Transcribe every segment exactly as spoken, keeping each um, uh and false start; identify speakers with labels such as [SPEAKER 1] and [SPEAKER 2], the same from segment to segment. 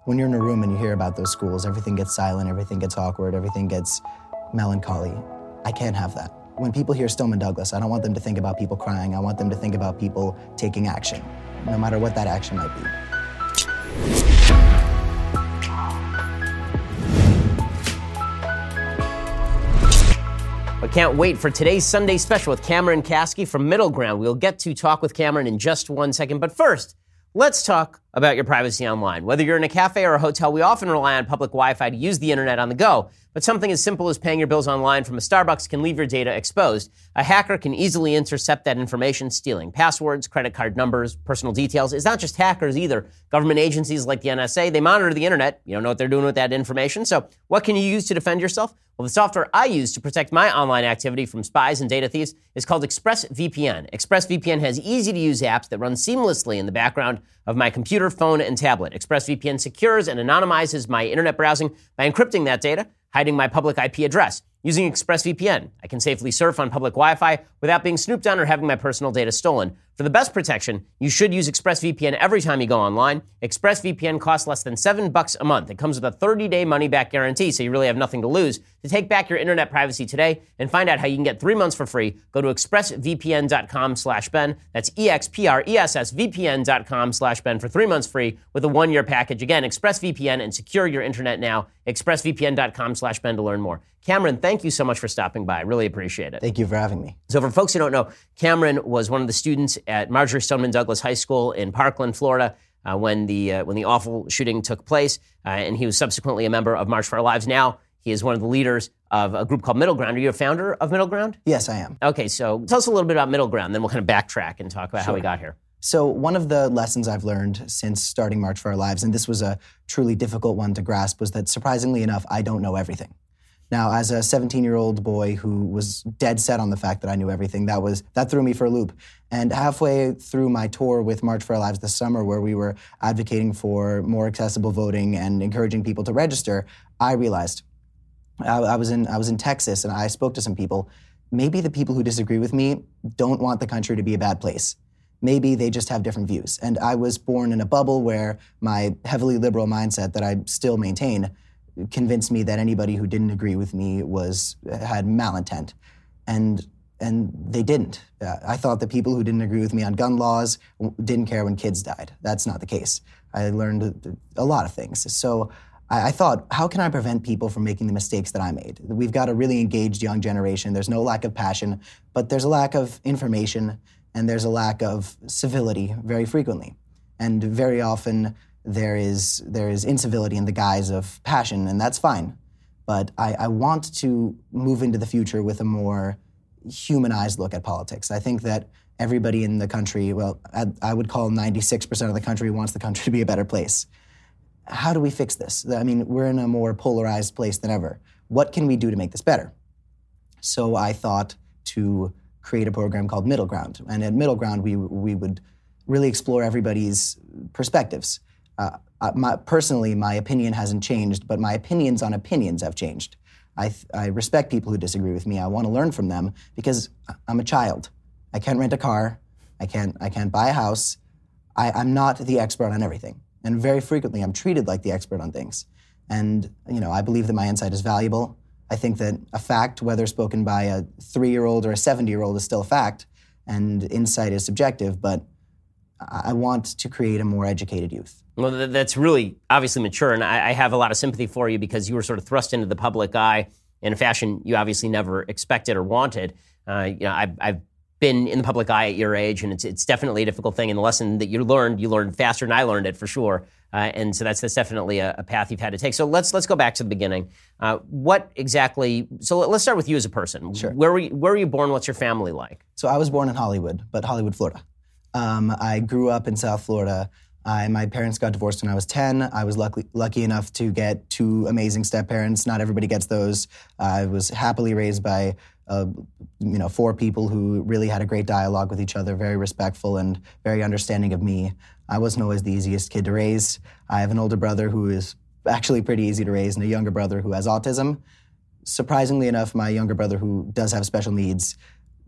[SPEAKER 1] When you're in a room and you hear about those schools, everything gets silent, everything gets awkward, everything gets melancholy. I can't have that. When people hear Stoneman Douglas, I don't want them to think about people crying. I want them to think about people taking action, no matter what that action might be.
[SPEAKER 2] I can't wait for today's Sunday special with Cameron Kasky from Middle Ground. We'll get to talk with Cameron in just one second. But first, let's talk about your privacy online. Whether you're in a cafe or a hotel, we often rely on public Wi-Fi to use the internet on the go. But something as simple as paying your bills online from a Starbucks can leave your data exposed. A hacker can easily intercept that information, stealing passwords, credit card numbers, personal details. It's not just hackers either. Government agencies like the N S A, they monitor the internet. You don't know what they're doing with that information. So what can you use to defend yourself? Well, the software I use to protect my online activity from spies and data thieves is called ExpressVPN. ExpressVPN has easy-to-use apps that run seamlessly in the background of my computer, phone, and tablet. ExpressVPN secures and anonymizes my internet browsing by encrypting that data, hiding my public I P address. Using ExpressVPN, I can safely surf on public Wi-Fi without being snooped on or having my personal data stolen. For the best protection, you should use ExpressVPN every time you go online. ExpressVPN costs less than seven bucks a month. It comes with a thirty-day money-back guarantee, so you really have nothing to lose. To take back your internet privacy today and find out how you can get three months for free, go to expressvpn.com slash Ben. That's E-X-P-R-E-S-S-V-P-N.com slash Ben for three months free with a one-year package. Again, ExpressVPN, and secure your internet now. expressvpn.com slash Ben to learn more. Cameron, thank you so much for stopping by. I really appreciate it.
[SPEAKER 1] Thank you for having me.
[SPEAKER 2] So for folks who don't know, Cameron was one of the students at Marjory Stoneman Douglas High School in Parkland, Florida, uh, when the uh, when the awful shooting took place, uh, and he was subsequently a member of March for Our Lives. Now he is one of the leaders of a group called Middle Ground. Are you a founder of Middle Ground?
[SPEAKER 1] Yes, I am.
[SPEAKER 2] Okay, so tell us a little bit about Middle Ground, then we'll kind of backtrack and talk about
[SPEAKER 1] Sure.
[SPEAKER 2] how we got here.
[SPEAKER 1] So one of the lessons I've learned since starting March for Our Lives, and this was a truly difficult one to grasp, was that surprisingly enough, I don't know everything. Now, as a seventeen-year-old boy who was dead set on the fact that I knew everything, that was that threw me for a loop. And halfway through my tour with March for Our Lives this summer, where we were advocating for more accessible voting and encouraging people to register, I realized I, I was in I was in Texas, and I spoke to some people. Maybe the people who disagree with me don't want the country to be a bad place. Maybe they just have different views. And I was born in a bubble where my heavily liberal mindset that I still maintain convinced me that anybody who didn't agree with me was had malintent, and and they didn't. Uh, I thought that people who didn't agree with me on gun laws didn't care when kids died. That's not the case. I learned a lot of things. So I, I thought, how can I prevent people from making the mistakes that I made? We've got a really engaged young generation. There's no lack of passion, but there's a lack of information, and there's a lack of civility very frequently, and very often there is there is incivility in the guise of passion, and that's fine. But I, I want to move into the future with a more humanized look at politics. I think that everybody in the country, well, I, I would call ninety-six percent of the country wants the country to be a better place. How do we fix this? I mean, we're in a more polarized place than ever. What can we do to make this better? So I thought to create a program called Middle Ground. And at Middle Ground, we we would really explore everybody's perspectives. Uh, my, personally, my opinion hasn't changed, but my opinions on opinions have changed. I, I respect people who disagree with me. I want to learn from them because I'm a child. I can't rent a car. I can't, I can't buy a house. I, I'm not the expert on everything. And very frequently, I'm treated like the expert on things. And, you know, I believe that my insight is valuable. I think that a fact, whether spoken by a three-year-old or a seventy-year-old, is still a fact, and insight is subjective, but I want to create a more educated youth.
[SPEAKER 2] Well, that's really obviously mature, and I have a lot of sympathy for you because you were sort of thrust into the public eye in a fashion you obviously never expected or wanted. Uh, you know, I've, I've been in the public eye at your age, and it's it's definitely a difficult thing. And the lesson that you learned, you learned faster than I learned it for sure. Uh, and so that's that's definitely a, a path you've had to take. So let's let's go back to the beginning. Uh, what exactly? So let's start with you as a person.
[SPEAKER 1] Sure.
[SPEAKER 2] Where were you, where were you born? What's your family like?
[SPEAKER 1] So I was born in Hollywood, but Hollywood, Florida. Um, I grew up in South Florida. I, my parents got divorced when I was ten. I was lucky, lucky enough to get two amazing step-parents. Not everybody gets those. I was happily raised by uh, you know, four people who really had a great dialogue with each other, very respectful and very understanding of me. I wasn't always the easiest kid to raise. I have an older brother who is actually pretty easy to raise and a younger brother who has autism. Surprisingly enough, my younger brother, who does have special needs,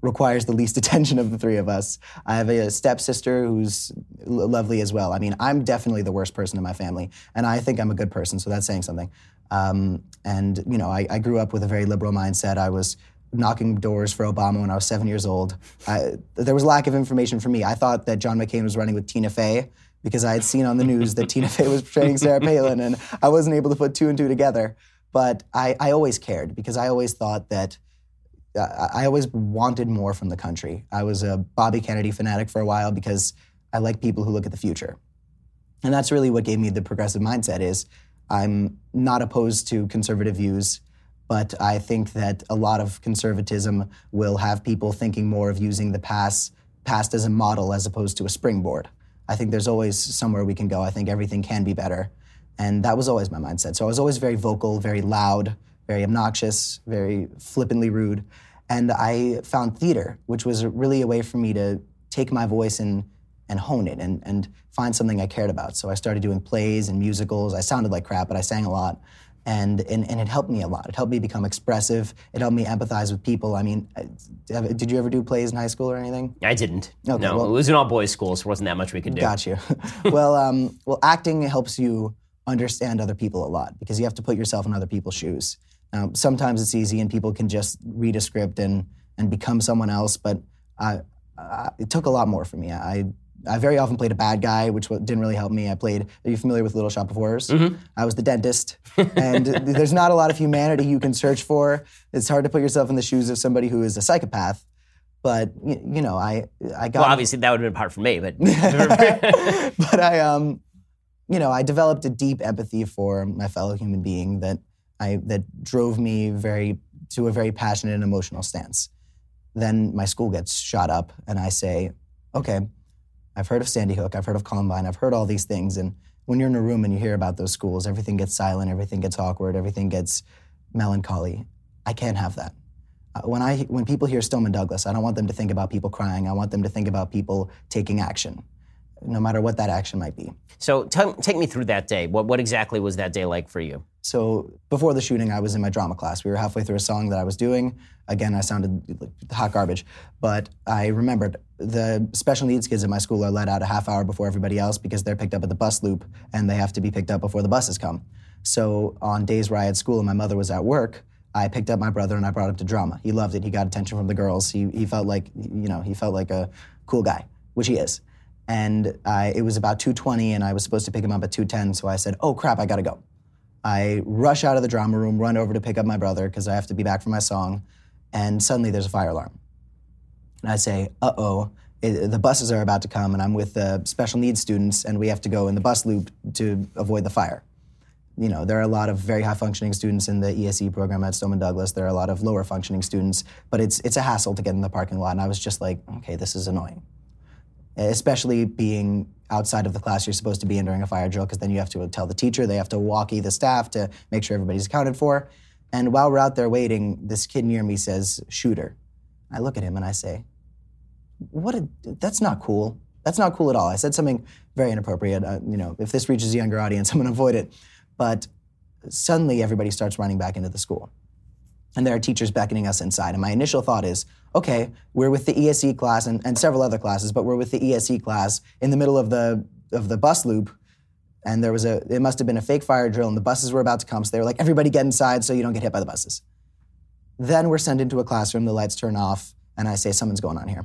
[SPEAKER 1] requires the least attention of the three of us. I have a stepsister who's l- lovely as well. I mean, I'm definitely the worst person in my family, and I think I'm a good person, so that's saying something. Um, and, you know, I, I grew up with a very liberal mindset. I was knocking doors for Obama when I was seven years old. I, there was lack of information for me. I thought that John McCain was running with Tina Fey because I had seen on the news that Tina Fey was portraying Sarah Palin, and I wasn't able to put two and two together. But I, I always cared because I always thought that uh, I always wanted more from the country. I was a Bobby Kennedy fanatic for a while because I like people who look at the future. And that's really what gave me the progressive mindset is I'm not opposed to conservative views, but I think that a lot of conservatism will have people thinking more of using the past, past as a model as opposed to a springboard. I think there's always somewhere we can go. I think everything can be better. And that was always my mindset. So I was always very vocal, very loud, very obnoxious, very flippantly rude. And I found theater, which was really a way for me to take my voice and, and hone it and, and find something I cared about. So I started doing plays and musicals. I sounded like crap, but I sang a lot. And, and and it helped me a lot. It helped me become expressive. It helped me empathize with people. I mean, did you ever do plays in high school or anything?
[SPEAKER 2] I didn't.
[SPEAKER 1] Okay,
[SPEAKER 2] no,
[SPEAKER 1] well,
[SPEAKER 2] it was an all-boys school, so there wasn't that much we could do.
[SPEAKER 1] Got you. well, um, well, acting helps you understand other people a lot because you have to put yourself in other people's shoes. Um, sometimes it's easy and people can just read a script and and become someone else, but I, I, it took a lot more for me. I I very often played a bad guy, which didn't really help me. I played, are you familiar with Little Shop of Horrors?
[SPEAKER 2] Mm-hmm.
[SPEAKER 1] I was the dentist, and there's not a lot of humanity you can search for. It's hard to put yourself in the shoes of somebody who is a psychopath, but, you, you know, I I got...
[SPEAKER 2] Well, obviously that would have been part for me, but...
[SPEAKER 1] but I, um, you know, I developed a deep empathy for my fellow human being that I that drove me very to a very passionate and emotional stance. Then my school gets shot up, and I say, okay, I've heard of Sandy Hook, I've heard of Columbine, I've heard all these things, and when you're in a room and you hear about those schools, everything gets silent, everything gets awkward, everything gets melancholy. I can't have that. Uh, when I when people hear Stoneman Douglas, I don't want them to think about people crying, I want them to think about people taking action, no matter what that action might be.
[SPEAKER 2] So t- take me through that day. What, what exactly was that day like for you?
[SPEAKER 1] So before the shooting, I was in my drama class. We were halfway through a song that I was doing. Again, I sounded like hot garbage, but I remembered the special needs kids at my school are let out a half hour before everybody else because they're picked up at the bus loop and they have to be picked up before the buses come. So on days where I had school and my mother was at work, I picked up my brother and I brought him to drama. He loved it. He got attention from the girls. He he felt like, you know, he felt like a cool guy, which he is. And I, it was about two twenty and I was supposed to pick him up at two ten, so I said, oh crap, I gotta go. I rush out of the drama room, run over to pick up my brother because I have to be back for my song, and suddenly there's a fire alarm. And I say, uh-oh, it, the buses are about to come and I'm with the special needs students and we have to go in the bus loop to avoid the fire. You know, there are a lot of very high-functioning students in the E S E program at Stoneman Douglas. There are a lot of lower-functioning students, but it's it's a hassle to get in the parking lot. And I was just like, okay, this is annoying. Especially being outside of the class you're supposed to be in during a fire drill, because then you have to tell the teacher, they have to walkie the staff to make sure everybody's accounted for. And while we're out there waiting, this kid near me says, shooter. I look at him and I say, what a, that's not cool. That's not cool at all. I said something very inappropriate. Uh, you know, if this reaches a younger audience, I'm gonna avoid it. But suddenly everybody starts running back into the school. And there are teachers beckoning us inside. And my initial thought is, okay, we're with the E S E class and, and several other classes, but we're with the E S E class in the middle of the of the bus loop. And there was a, it must have been a fake fire drill and the buses were about to come. So they were like, everybody get inside so you don't get hit by the buses. Then we're sent into a classroom, the lights turn off, and I say, something's going on here.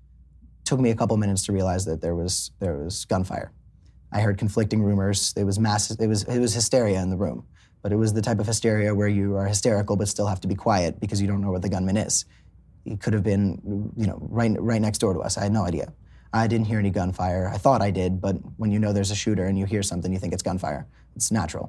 [SPEAKER 1] Took me a couple minutes to realize that there was there was gunfire. I heard conflicting rumors. It was mass, it was it was hysteria in the room. But it was the type of hysteria where you are hysterical but still have to be quiet because you don't know where the gunman is. He could have been, you know, right right next door to us. I had no idea. I didn't hear any gunfire. I thought I did, but when you know there's a shooter and you hear something, you think it's gunfire. It's natural.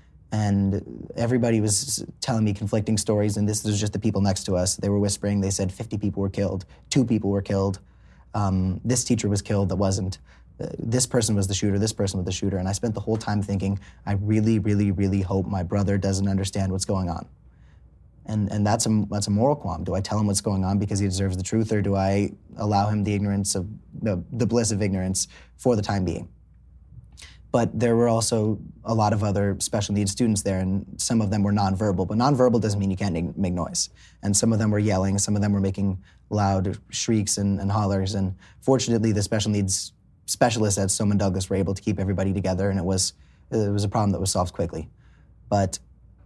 [SPEAKER 1] And everybody was telling me conflicting stories, and this was just the people next to us. They were whispering. They said fifty people were killed. Two people were killed. Um, this teacher was killed that wasn't. Uh, this person was the shooter, this person was the shooter. And I spent the whole time thinking, I really, really, really hope my brother doesn't understand what's going on. And and that's a, that's a moral qualm. Do I tell him what's going on because he deserves the truth, or do I allow him the ignorance of, the, the bliss of ignorance for the time being? but there were also a lot of other special needs students there, and some of them were nonverbal. But nonverbal doesn't mean you can't make noise. And some of them were yelling, some of them were making loud shrieks and, and hollers. And fortunately, the special needs specialists at Stoneman Douglas were able to keep everybody together, and it was it was a problem that was solved quickly. But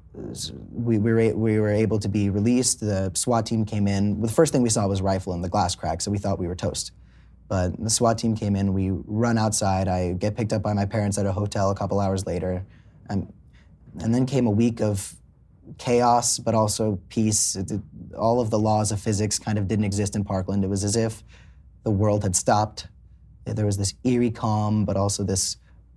[SPEAKER 1] we, we, were, we were able to be released. The SWAT team came in. The first thing we saw was a rifle in the glass crack, so we thought we were toast. But the SWAT team came in, we run outside, I get picked up by my parents at a hotel a couple hours later. And, and then came a week of chaos, but also peace. It, it, all of the laws of physics kind of didn't exist in Parkland. It was as if the world had stopped. There was this eerie calm, but also this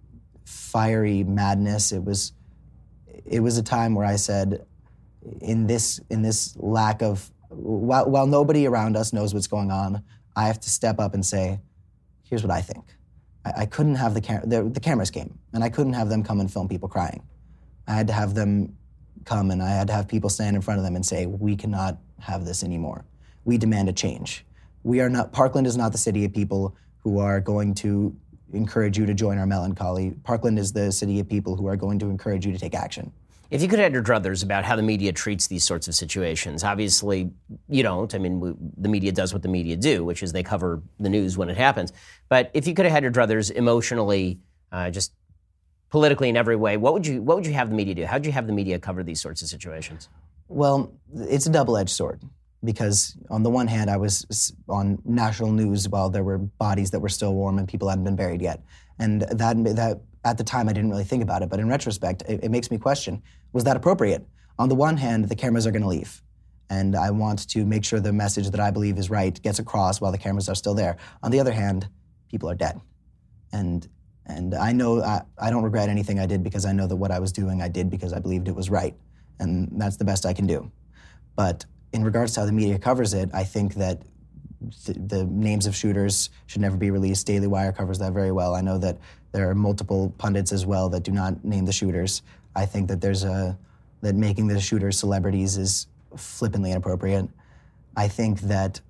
[SPEAKER 1] fiery madness. It was, it was a time where I said, in this, in this lack of, while, while nobody around us knows what's going on, I have to step up and say, here's what I think. I, I couldn't have the, cam- the the cameras came, and I couldn't have them come and film people crying. I had to have them come, and I had to have people stand in front of them and say, we cannot have this anymore. We demand a change. We are not, Parkland is not the city of people who are going to encourage you to join our melancholy. Parkland is the city of people who are going to encourage you to take action.
[SPEAKER 2] If you could add your druthers about how the media treats these sorts of situations, obviously you don't. I mean, we, the media does what the media do, which is they cover the news when it happens. But if you could have had your druthers emotionally, uh, just politically in every way, what would you what would you have the media do? How would you have the media cover these sorts of situations?
[SPEAKER 1] Well, it's a double-edged sword, because on the one hand, I was on national news while there were bodies that were still warm and people hadn't been buried yet. And that that at the time, I didn't really think about it. But in retrospect, it, it makes me question, was that appropriate? On the one hand, the cameras are going to leave. And I want to make sure the message that I believe is right gets across while the cameras are still there. On the other hand, people are dead. And and I know I, I don't regret anything I did, because I know that what I was doing, I did because I believed it was right. And that's the best I can do. But in regards to how the media covers it, I think that th- the names of shooters should never be released. Daily Wire covers that very well. I know that there are multiple pundits as well that do not name the shooters. I think that there's a that making the shooters celebrities is flippantly inappropriate. I think that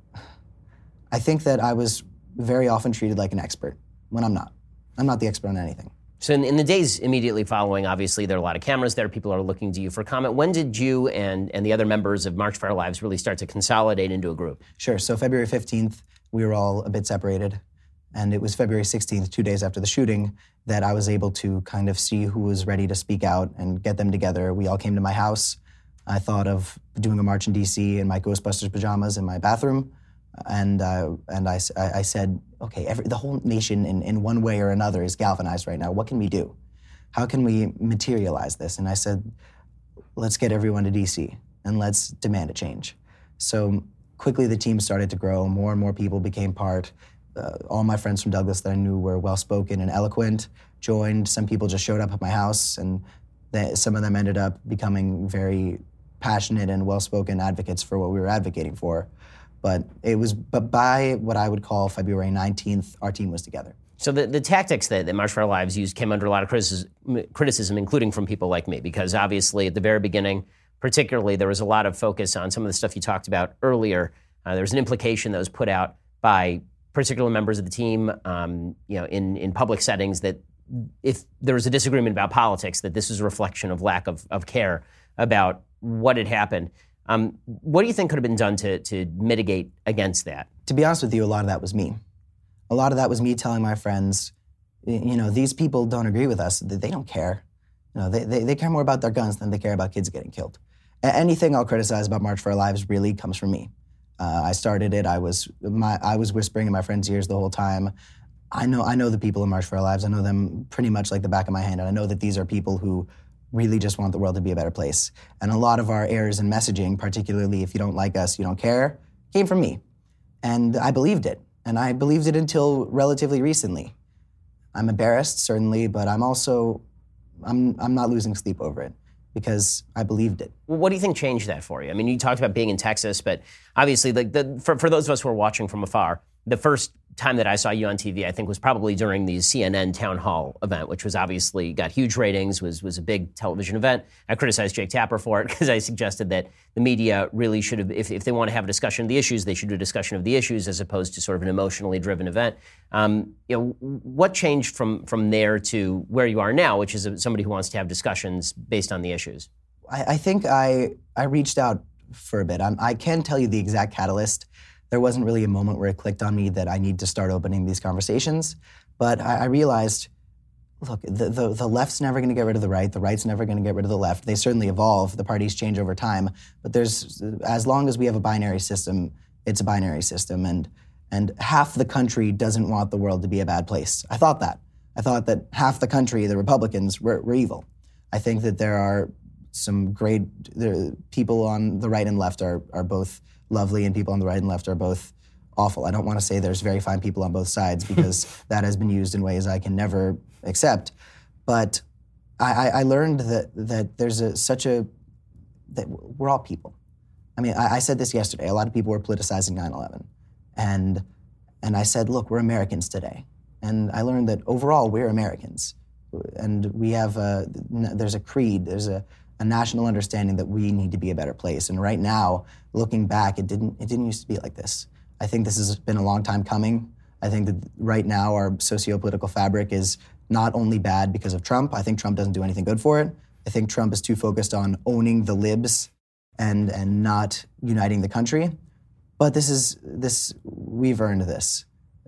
[SPEAKER 1] I think that I was very often treated like an expert when I'm not. I'm not the expert on anything.
[SPEAKER 2] So in, in the days immediately following, obviously there are a lot of cameras there. People are looking to you for comment. When did you and, and the other members of March for Our Lives really start to consolidate into a group?
[SPEAKER 1] Sure. So February fifteenth, we were all a bit separated. And it was February sixteenth, two days after the shooting, that I was able to kind of see who was ready to speak out and get them together. We all came to my house. I thought of doing a march in D C in my Ghostbusters pajamas in my bathroom. And uh, and I, I said, okay, every, the whole nation in, in one way or another is galvanized right now. What can we do? How can we materialize this? And I said, let's get everyone to D C and let's demand a change. So quickly the team started to grow. More and more people became part. Uh, all my friends from Douglas that I knew were well-spoken and eloquent joined. Some people just showed up at my house, and they, some of them ended up becoming very passionate and well-spoken advocates for what we were advocating for. But it was, but by what I would call February nineteenth, our team was together.
[SPEAKER 2] So the, the tactics that, that March for Our Lives used came under a lot of criticism, criticism, including from people like me, because obviously at the very beginning, particularly, there was a lot of focus on some of the stuff you talked about earlier. Uh, there was an implication that was put out by particular members of the team, um, you know, in, in public settings, that if there was a disagreement about politics, that this was a reflection of lack of, of care about what had happened. Um, what do you think could have been done to, to mitigate against that?
[SPEAKER 1] To be honest with you, a lot of that was me. A lot of that was me telling my friends, you know, these people don't agree with us. They don't care. You know, they, they, they care more about their guns than they care about kids getting killed. Anything I'll criticize about March for Our Lives really comes from me. Uh, I started it. I was my I was whispering in my friends' ears the whole time. I know I know the people in March for Our Lives. I know them pretty much like the back of my hand, and I know that these are people who really just want the world to be a better place. And a lot of our errors in messaging, particularly if you don't like us, you don't care, came from me. And I believed it. And I believed it until relatively recently. I'm embarrassed, certainly, but I'm also I'm I'm not losing sleep over it, because I believed it.
[SPEAKER 2] Well, what do you think changed that for you? I mean, you talked about being in Texas, but obviously, like the, for, for those of us who are watching from afar, the first time that I saw you on T V, I think, was probably during the C N N town hall event, which was obviously got huge ratings, was was a big television event. I criticized Jake Tapper for it because I suggested that the media really should have, if, if they want to have a discussion of the issues, they should do a discussion of the issues as opposed to sort of an emotionally driven event. Um, you know, what changed from from there to where you are now, which is somebody who wants to have discussions based on the issues?
[SPEAKER 1] I, I think I I reached out for a bit. I'm, I can't tell you the exact catalyst. There wasn't really a moment where it clicked on me that I need to start opening these conversations. But I, I realized, look, the, the, the left's never going to get rid of the right. The right's never going to get rid of the left. They certainly evolve. The parties change over time. But there's, as long as we have a binary system, it's a binary system. And, and half the country doesn't want the world to be a bad place. I thought that. I thought that half the country, the Republicans, were, were evil. I think that there are some great there, people on the right and left are, are both lovely, and people on the right and left are both awful. I don't want to say there's very fine people on both sides because that has been used in ways I can never accept. But I, I learned that that there's a, such a that we're all people. I mean, I, I said this yesterday. A lot of people were politicizing nine eleven, and and I said, look, we're Americans today, and I learned that overall we're Americans, and we have a, there's a creed, there's a a national understanding that we need to be a better place. And right now, looking back, it didn't it didn't used to be like this. I think this has been a long time coming. I think that right now our socio-political fabric is not only bad because of Trump. I think Trump doesn't do anything good for it. I think Trump is too focused on owning the libs and and not uniting the country. But this is this we've earned this.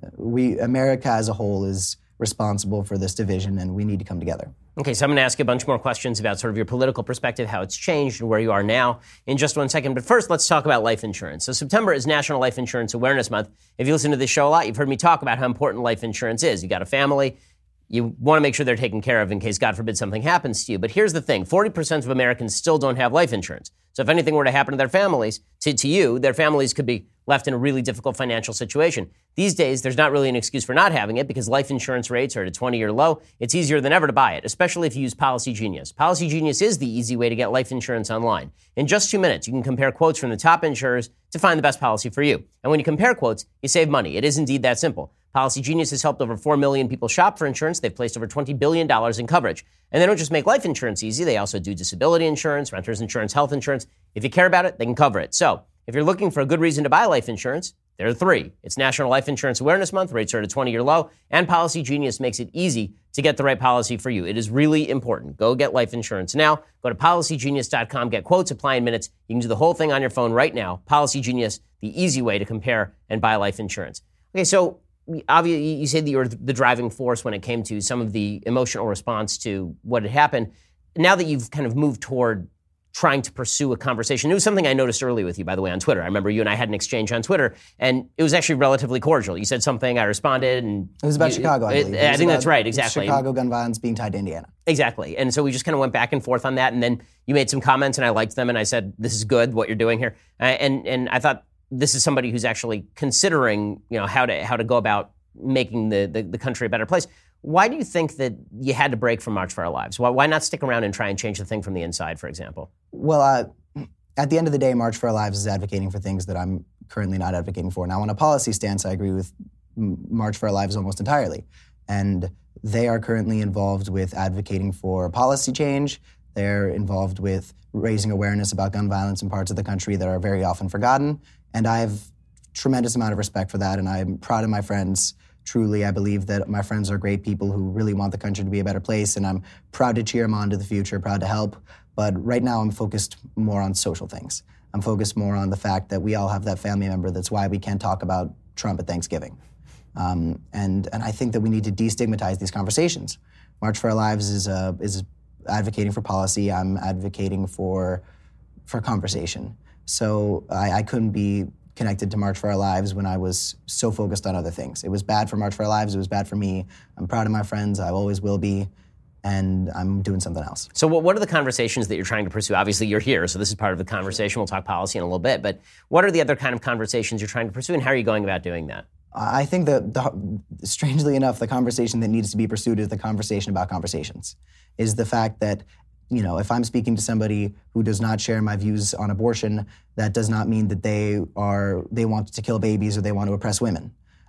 [SPEAKER 1] We America as a whole is responsible for this division, and we need to come together.
[SPEAKER 2] Okay, so I'm going to ask you a bunch more questions about sort of your political perspective, how it's changed, and where you are now in just one second. But first, let's talk about life insurance. So September is National Life Insurance Awareness Month. If you listen to this show a lot, you've heard me talk about how important life insurance is. You got a family, you want to make sure they're taken care of in case, God forbid, something happens to you. But here's the thing, forty percent of Americans still don't have life insurance. So if anything were to happen to their families, to, to you, their families could be left in a really difficult financial situation. These days, there's not really an excuse for not having it because life insurance rates are at a twenty-year low. It's easier than ever to buy it, especially if you use Policy Genius. Policy Genius is the easy way to get life insurance online. In just two minutes, you can compare quotes from the top insurers to find the best policy for you. And when you compare quotes, you save money. It is indeed that simple. Policy Genius has helped over four million people shop for insurance. They've placed over twenty billion dollars in coverage. And they don't just make life insurance easy. They also do disability insurance, renter's insurance, health insurance. If you care about it, they can cover it. So if you're looking for a good reason to buy life insurance, there are three. It's National Life Insurance Awareness Month. Rates are at a twenty-year low. And Policy Genius makes it easy to get the right policy for you. It is really important. Go get life insurance now. Go to policy genius dot com. Get quotes, apply in minutes. You can do the whole thing on your phone right now. Policy Genius, the easy way to compare and buy life insurance. Okay, so obviously you said that you were the driving force when it came to some of the emotional response to what had happened. Now that you've kind of moved toward trying to pursue a conversation. It was something I noticed early with you, by the way, on Twitter. I remember you and I had an exchange on Twitter, and it was actually relatively cordial. You said something, I responded, and
[SPEAKER 1] it was about
[SPEAKER 2] you,
[SPEAKER 1] Chicago. I,
[SPEAKER 2] it,
[SPEAKER 1] believe.
[SPEAKER 2] I
[SPEAKER 1] it
[SPEAKER 2] think that's right, exactly.
[SPEAKER 1] Chicago gun violence being tied to Indiana.
[SPEAKER 2] Exactly, and so we just kind of went back and forth on that, and then you made some comments, and I liked them, and I said, "This is good, what you're doing here," uh, and and I thought this is somebody who's actually considering, you know, how to how to go about making the the, the country a better place. Why do you think that you had to break from March for Our Lives? Why, why not stick around and try and change the thing from the inside, for example?
[SPEAKER 1] Well, uh, at the end of the day, March for Our Lives is advocating for things that I'm currently not advocating for. Now, on a policy stance, I agree with March for Our Lives almost entirely. And they are currently involved with advocating for policy change. They're involved with raising awareness about gun violence in parts of the country that are very often forgotten. And I have tremendous amount of respect for that, and I'm proud of my friends. Truly, I believe that my friends are great people who really want the country to be a better place, and I'm proud to cheer them on to the future, proud to help. But right now, I'm focused more on social things. I'm focused more on the fact that we all have that family member. That's why we can't talk about Trump at Thanksgiving. Um, and and I think that we need to destigmatize these conversations. March for Our Lives is uh, is advocating for policy. I'm advocating for for conversation. So I, I couldn't be connected to March for Our Lives when I was so focused on other things. It was bad for March for Our Lives. It was bad for me. I'm proud of my friends. I always will be. And I'm doing something else.
[SPEAKER 2] So what, what are the conversations that you're trying to pursue? Obviously, you're here, so this is part of the conversation. We'll talk policy in a little bit. But what are the other kind of conversations you're trying to pursue, and how are you going about doing that?
[SPEAKER 1] I think that, the, strangely enough, the conversation that needs to be pursued is the conversation about conversations, is the fact that, you know, if I'm speaking to somebody who does not share my views on abortion, that does not mean that they are they want to kill babies or they want to oppress women.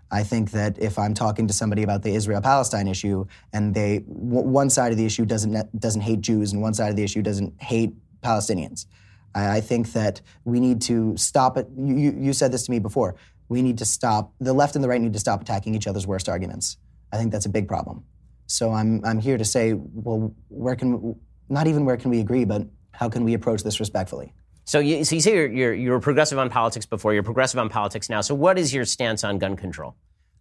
[SPEAKER 1] I think that if I'm talking to somebody about the Israel-Palestine issue and they w- one side of the issue doesn't doesn't hate Jews and one side of the issue doesn't hate Palestinians, I, I think that we need to stop it. You, you said this to me before. We need to stop, the left and the right need to stop attacking each other's worst arguments. I think that's a big problem. So I'm I'm here to say, well, where can, not even where can we agree, but how can we approach this respectfully?
[SPEAKER 2] So you, so you say you're, you're, you were progressive on politics before, you're progressive on politics now. So what is your stance on gun control?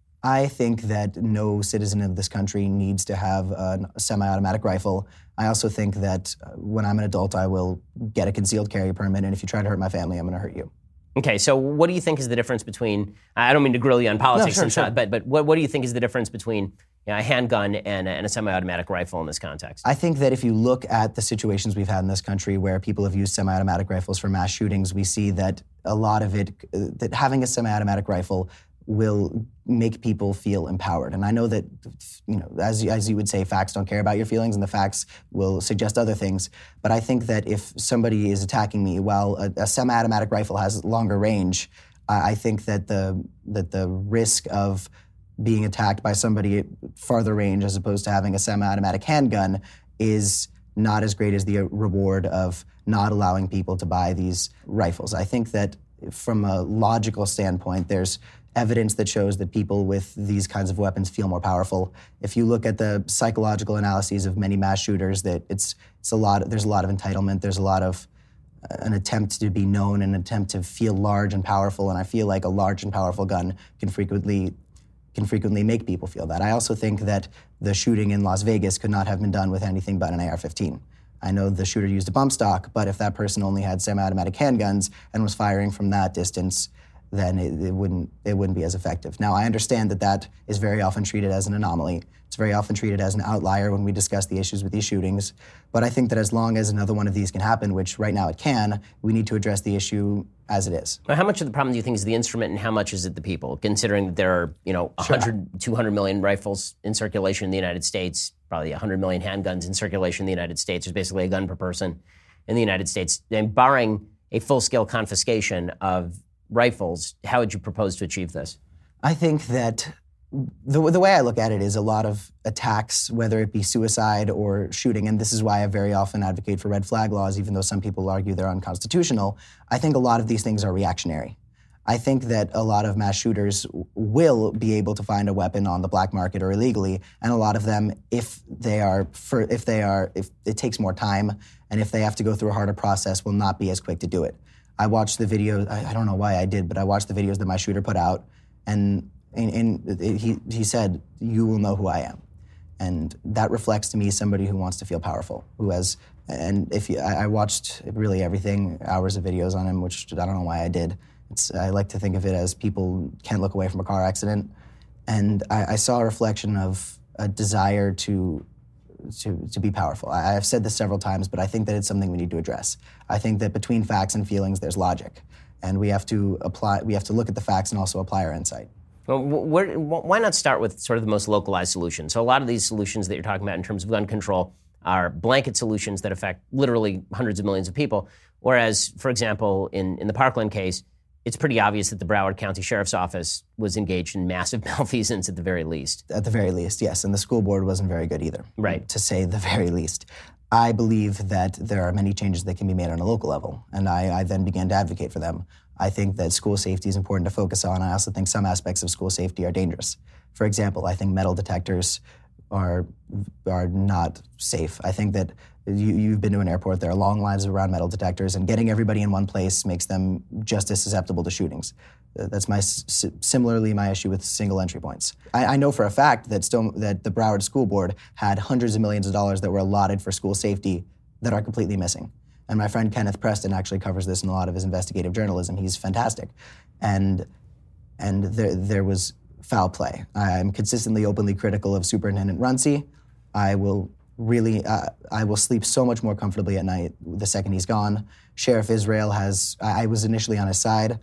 [SPEAKER 1] I think that no citizen of this country needs to have a semi-automatic rifle. I also think that when I'm an adult, I will get a concealed carry permit, and if you try to hurt my family, I'm going to hurt you.
[SPEAKER 2] Okay, so what do you think is the difference between, I don't mean to grill you on politics,
[SPEAKER 1] no, sure,
[SPEAKER 2] and
[SPEAKER 1] sure.
[SPEAKER 2] stuff, but, but what, what do you think is the difference between you know, a handgun and a, and a semi-automatic rifle in this context?
[SPEAKER 1] I think that if you look at the situations we've had in this country where people have used semi-automatic rifles for mass shootings, we see that a lot of it, uh, that having a semi-automatic rifle will make people feel empowered. And I know that, you know, as, as you would say, facts don't care about your feelings and the facts will suggest other things. But I think that if somebody is attacking me while a, a semi-automatic rifle has longer range, uh, I think that the that the risk of being attacked by somebody at farther range as opposed to having a semi-automatic handgun is not as great as the reward of not allowing people to buy these rifles. I think that from a logical standpoint, there's evidence that shows that people with these kinds of weapons feel more powerful. If you look at the psychological analyses of many mass shooters, that it's it's a lot. There's a lot of entitlement. There's a lot of uh, an attempt to be known, an attempt to feel large and powerful. And I feel like a large and powerful gun can frequently can frequently make people feel that. I also think that the shooting in Las Vegas could not have been done with anything but an A R fifteen. I know the shooter used a bump stock, but if that person only had semi-automatic handguns and was firing from that distance, then it, it wouldn't it wouldn't be as effective. Now, I understand that that is very often treated as an anomaly. It's very often treated as an outlier when we discuss the issues with these shootings. But I think that as long as another one of these can happen, which right now it can, we need to address the issue as it is.
[SPEAKER 2] Well, how much of the problem do you think is the instrument and how much is it the people, considering that there are, you know, one hundred, sure. two hundred million rifles in circulation in the United States, probably one hundred million handguns in circulation in the United States. There's basically a gun per person in the United States. And barring a full-scale confiscation of rifles, how would you propose to achieve this?
[SPEAKER 1] I think that the, the way I look at it is a lot of attacks, whether it be suicide or shooting, and this is why I very often advocate for red flag laws, even though some people argue they're unconstitutional. I think a lot of these things are reactionary. I think that a lot of mass shooters will be able to find a weapon on the black market or illegally, and a lot of them, if they are, for, if they are, if it takes more time, and if they have to go through a harder process, will not be as quick to do it. I watched the videos, I, I don't know why I did, but I watched the videos that my shooter put out, and, and, and it, he, he said, "You will know who I am." And that reflects to me somebody who wants to feel powerful, who has, and if you, I, I watched really everything, hours of videos on him, which I don't know why I did. It's, I like to think of it as people can't look away from a car accident. And I, I saw a reflection of a desire to To, to be powerful. I, I've said this several times, but I think that it's something we need to address. I think that between facts and feelings, there's logic, and we have to apply. We have to look at the facts and also apply our insight.
[SPEAKER 2] Well, where, why not start with sort of the most localized solution? So a lot of these solutions that you're talking about in terms of gun control are blanket solutions that affect literally hundreds of millions of people. Whereas, for example, in, in the Parkland case, it's pretty obvious that the Broward County Sheriff's Office was engaged in massive malfeasance at the very least.
[SPEAKER 1] At the very least, yes. And the school board wasn't very good either.
[SPEAKER 2] Right.
[SPEAKER 1] To say the very least. I believe that there are many changes that can be made on a local level, and I, I then began to advocate for them. I think that school safety is important to focus on. I also think some aspects of school safety are dangerous. For example, I think metal detectors are are not safe. I think that you, you've been to an airport, there are long lines around metal detectors, and getting everybody in one place makes them just as susceptible to shootings. That's my similarly my issue with single entry points. I, I know for a fact that still, that the Broward School Board had hundreds of millions of dollars that were allotted for school safety that are completely missing. And my friend Kenneth Preston actually covers this in a lot of his investigative journalism. He's fantastic. And and there there was foul play. I'm consistently openly critical of Superintendent Runcie. I will really, uh, I will sleep so much more comfortably at night the second he's gone. Sheriff Israel has, I, I was initially on his side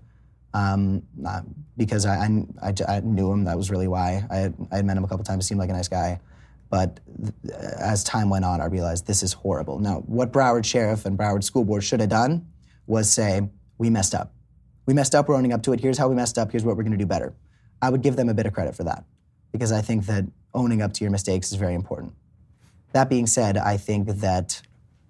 [SPEAKER 1] um, uh, because I, I, I knew him. That was really why. I had, I had met him a couple times. He seemed like a nice guy. But th- as time went on, I realized this is horrible. Now, what Broward Sheriff and Broward School Board should have done was say, we messed up. We messed up, we're owning up to it. Here's how we messed up. Here's what we're going to do better. I would give them a bit of credit for that because I think that owning up to your mistakes is very important. That being said, I think that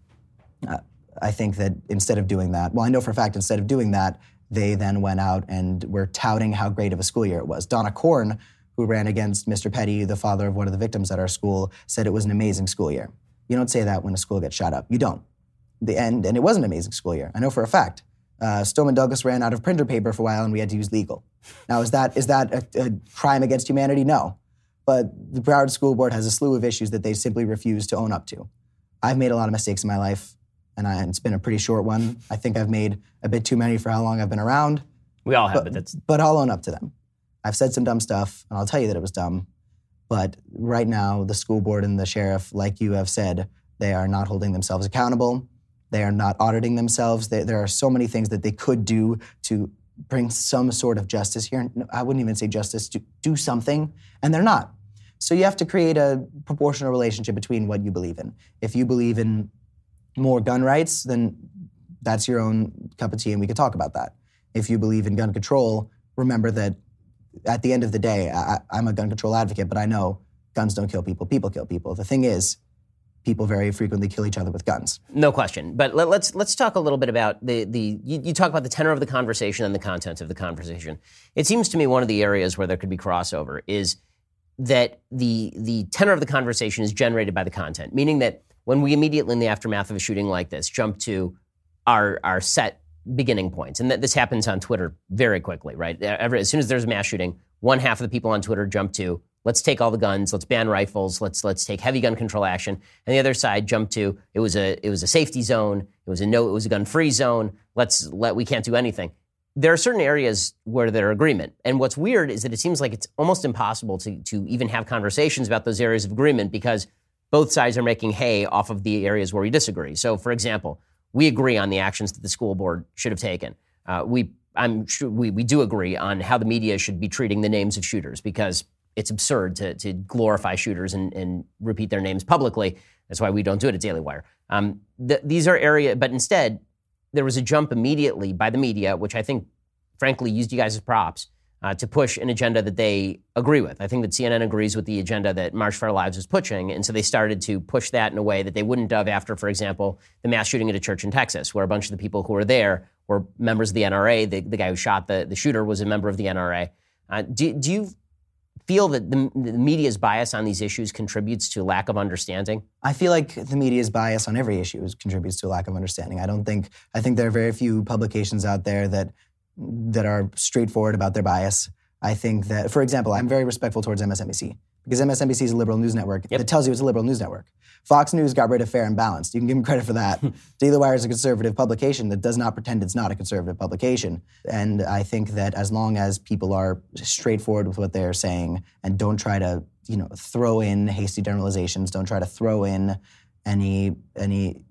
[SPEAKER 1] uh, I think that instead of doing that, well, I know for a fact instead of doing that, they then went out and were touting how great of a school year it was. Donna Korn, who ran against Mister Petty, the father of one of the victims at our school, said it was an amazing school year. You don't say that when a school gets shot up. You don't. The end, and it was an amazing school year. I know for a fact. Uh, Stoneman Douglas ran out of printer paper for a while, and we had to use legal. Now, is that is that a, a crime against humanity? No. But the Broward School Board has a slew of issues that they simply refuse to own up to. I've made a lot of mistakes in my life, and, I, and it's been a pretty short one. I think I've made a bit too many for how long I've been around.
[SPEAKER 2] We all have,
[SPEAKER 1] but,
[SPEAKER 2] but that's...
[SPEAKER 1] But I'll own up to them. I've said some dumb stuff, and I'll tell you that it was dumb. But right now, the school board and the sheriff, like you have said, they are not holding themselves accountable. They are not auditing themselves. They, there are so many things that they could do to bring some sort of justice here. I wouldn't even say justice, to do something, and they're not. So you have to create a proportional relationship between what you believe in. If you believe in more gun rights, then that's your own cup of tea, and we could talk about that. If you believe in gun control, remember that at the end of the day, I, I'm a gun control advocate, but I know guns don't kill people, people kill people. The thing is, people very frequently kill each other with guns.
[SPEAKER 2] No question. But let, let's let's talk a little bit about the, the you, you talk about the tenor of the conversation and the content of the conversation. It seems to me one of the areas where there could be crossover is that the the tenor of the conversation is generated by the content, meaning that when we immediately in the aftermath of a shooting like this jump to our our set beginning points, and that this happens on Twitter very quickly, right? Every, as soon as there's a mass shooting, one half of the people on Twitter jump to, let's take all the guns, let's ban rifles, let's let's take heavy gun control action. And the other side jumped to it was a it was a safety zone, it was a no it was a gun-free zone. Let's let we can't do anything. There are certain areas where there are agreement. And what's weird is that it seems like it's almost impossible to to even have conversations about those areas of agreement because both sides are making hay off of the areas where we disagree. So for example, we agree on the actions that the school board should have taken. Uh, we I'm sure we, we do agree on how the media should be treating the names of shooters because it's absurd to, to glorify shooters and, and repeat their names publicly. That's why we don't do it at Daily Wire. Um, th- these are areas, but instead, there was a jump immediately by the media, which I think, frankly, used you guys as props uh, to push an agenda that they agree with. I think that C N N agrees with the agenda that March for Our Lives was pushing, and so they started to push that in a way that they wouldn't have after, for example, the mass shooting at a church in Texas, where a bunch of the people who were there were members of the N R A. The, the guy who shot the, the shooter was a member of the N R A. Uh, do, do you feel that the, the media's bias on these issues contributes to lack of understanding?
[SPEAKER 1] I feel like the media's bias on every issue contributes to a lack of understanding. I don't think, I think there are very few publications out there that that are straightforward about their bias. I think that, for example, I'm very respectful towards M S N B C because M S N B C is a liberal news network
[SPEAKER 2] yep.
[SPEAKER 1] that tells you it's a liberal news network. Fox News got rid of Fair and Balanced. You can give them credit for that. Daily Wire is a conservative publication that does not pretend it's not a conservative publication. And I think that as long as people are straightforward with what they're saying and don't try to, you know, throw in hasty generalizations, don't try to throw in any any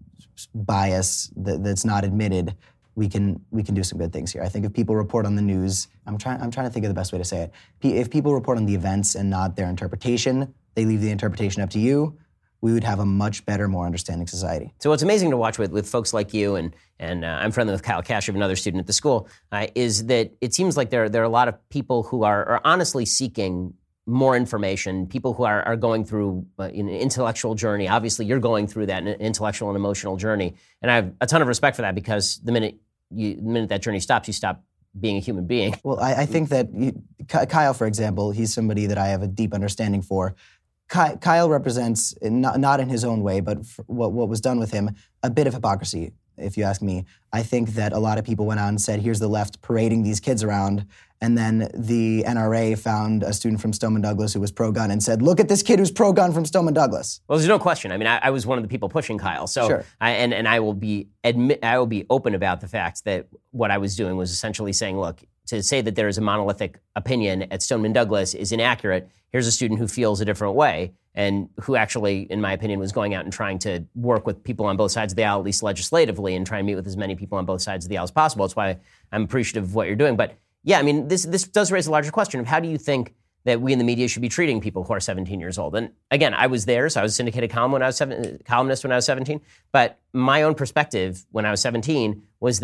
[SPEAKER 1] bias that, that's not admitted, we can we can do some good things here. I think if people report on the news, I'm trying I'm trying to think of the best way to say it. If people report on the events and not their interpretation, they leave the interpretation up to you, we would have a much better, more understanding society.
[SPEAKER 2] So what's amazing to watch with, with folks like you, and and uh, I'm friendly with Kyle Kashuv, another student at the school, uh, is that it seems like there, there are a lot of people who are, are honestly seeking more information, people who are, are going through uh, an intellectual journey. Obviously, you're going through that, an intellectual and emotional journey. And I have a ton of respect for that because the minute you, the minute that journey stops, you stop being a human being.
[SPEAKER 1] Well, I, I think that you, Kyle, for example, he's somebody that I have a deep understanding for. Kyle represents, not, not in his own way, but what, what was done with him, a bit of hypocrisy, if you ask me. I think that a lot of people went out and said, here's the left parading these kids around, and then the N R A found a student from Stoneman Douglas who was pro-gun and said, look at this kid who's pro-gun from Stoneman Douglas.
[SPEAKER 2] Well, there's no question. I mean, I, I was one of the people pushing Kyle, so
[SPEAKER 1] sure.
[SPEAKER 2] I, and and I will be admit I will be open about the fact that what I was doing was essentially saying, look, to say that there is a monolithic opinion at Stoneman Douglas is inaccurate. Here's a student who feels a different way and who actually, in my opinion, was going out and trying to work with people on both sides of the aisle, at least legislatively, and try and meet with as many people on both sides of the aisle as possible. That's why I'm appreciative of what you're doing. But yeah, I mean, this this does raise a larger question of how do you think that we in the media should be treating people who are seventeen years old? And again, I was there, so I was a syndicated column when I was seven, columnist when I was seventeen. But my own perspective when I was seventeen was that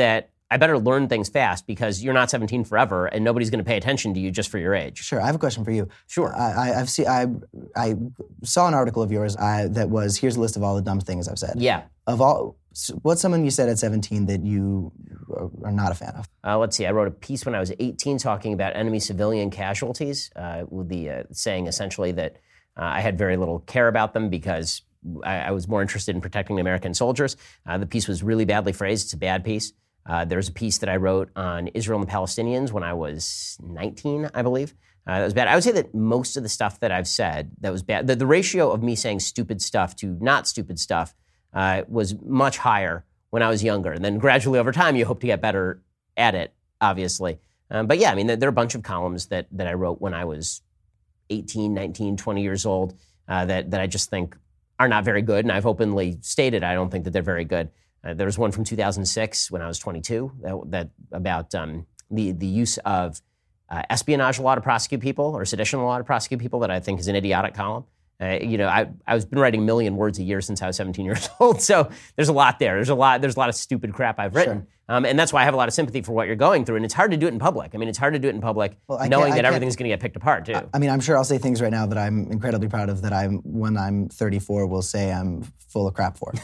[SPEAKER 2] I better learn things fast because you're not seventeen forever and nobody's going to pay attention to you just for your age.
[SPEAKER 1] Sure. I have a question for you.
[SPEAKER 2] Sure.
[SPEAKER 1] I, I, I've seen, I, I saw an article of yours I, that was, here's a list of all the dumb things I've said.
[SPEAKER 2] Yeah.
[SPEAKER 1] Of all, what's someone you said at seventeen that you are not a fan of?
[SPEAKER 2] Uh, let's see. I wrote a piece when I was eighteen talking about enemy civilian casualties, uh, with the uh, saying essentially that uh, I had very little care about them because I, I was more interested in protecting the American soldiers. Uh, the piece was really badly phrased. It's a bad piece. Uh, there's a piece that I wrote on Israel and the Palestinians when I was nineteen, I believe. Uh, that was bad. I would say that most of the stuff that I've said that was bad, the, the ratio of me saying stupid stuff to not stupid stuff uh, was much higher when I was younger. And then gradually over time, you hope to get better at it, obviously. Um, but yeah, I mean, there, there are a bunch of columns that, that I wrote when I was eighteen, nineteen, twenty years old uh, that, that I just think are not very good. And I've openly stated I don't think that they're very good. Uh, there was one from two thousand six when I was twenty-two that, that about um, the, the use of uh, espionage law to prosecute people or sedition law to prosecute people that I think is an idiotic column. Uh, you know, I, I was been writing a million words a year since I was seventeen years old, so there's a lot there. There's a lot. There's a lot of stupid crap I've written, sure. um, and that's why I have a lot of sympathy for what you're going through. And it's hard to do it in public. I mean, it's hard to do it in public, well, knowing that everything's going to get picked apart too.
[SPEAKER 1] I, I mean, I'm sure I'll say things right now that I'm incredibly proud of. That I'm when I'm thirty-four will say I'm full of crap for.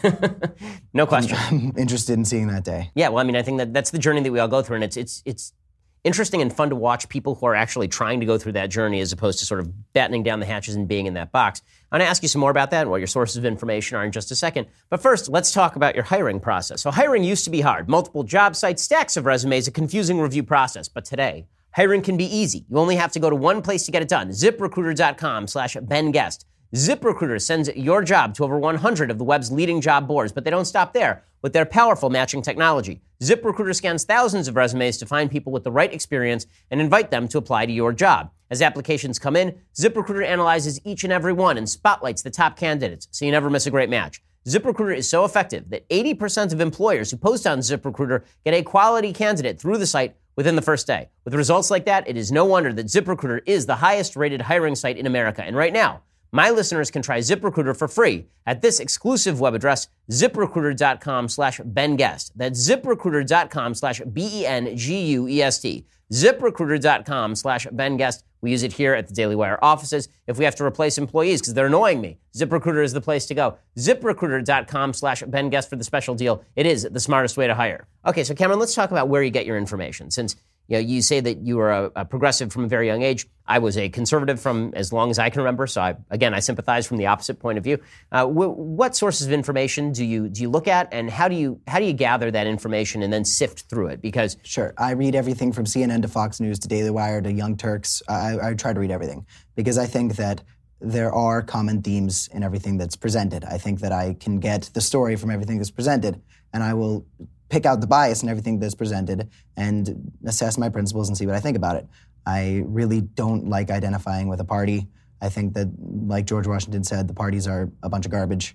[SPEAKER 2] No question.
[SPEAKER 1] I'm, I'm interested in seeing that day.
[SPEAKER 2] Yeah, well, I mean, I think that that's the journey that we all go through, and it's it's it's. interesting and fun to watch people who are actually trying to go through that journey as opposed to sort of battening down the hatches and being in that box. I'm going to ask you some more about that and what your sources of information are in just a second. But first, let's talk about your hiring process. So hiring used to be hard. Multiple job sites, stacks of resumes, a confusing review process. But today, hiring can be easy. You only have to go to one place to get it done, ZipRecruiter.com slash Ben Guest. ZipRecruiter sends your job to over one hundred of the web's leading job boards, but they don't stop there with their powerful matching technology. ZipRecruiter scans thousands of resumes to find people with the right experience and invite them to apply to your job. As applications come in, ZipRecruiter analyzes each and every one and spotlights the top candidates, so you never miss a great match. ZipRecruiter is so effective that eighty percent of employers who post on ZipRecruiter get a quality candidate through the site within the first day. With results like that, it is no wonder that ZipRecruiter is the highest rated hiring site in America. And right now, my listeners can try ZipRecruiter for free at this exclusive web address, ZipRecruiter.com slash BenGuest. That's ZipRecruiter.com slash B-E-N-G-U-E-S-T. ZipRecruiter.com slash BenGuest. We use it here at the Daily Wire offices if we have to replace employees because they're annoying me. ZipRecruiter is the place to go. ZipRecruiter.com slash BenGuest for the special deal. It is the smartest way to hire. Okay, so Cameron, let's talk about where you get your information. Since you know, you say that you were a, a progressive from a very young age. I was a conservative from as long as I can remember. So, I, again, I sympathize from the opposite point of view. Uh, wh- what sources of information do you do you look at, and how do you how do you gather that information and then sift through it? Because
[SPEAKER 1] sure, I read everything from C N N to Fox News to Daily Wire to Young Turks. I, I try to read everything because I think that there are common themes in everything that's presented. I think that I can get the story from everything that's presented, and I will pick out the bias in everything that's presented and assess my principles and see what I think about it. I really don't like identifying with a party. I think that, like George Washington said, the parties are a bunch of garbage.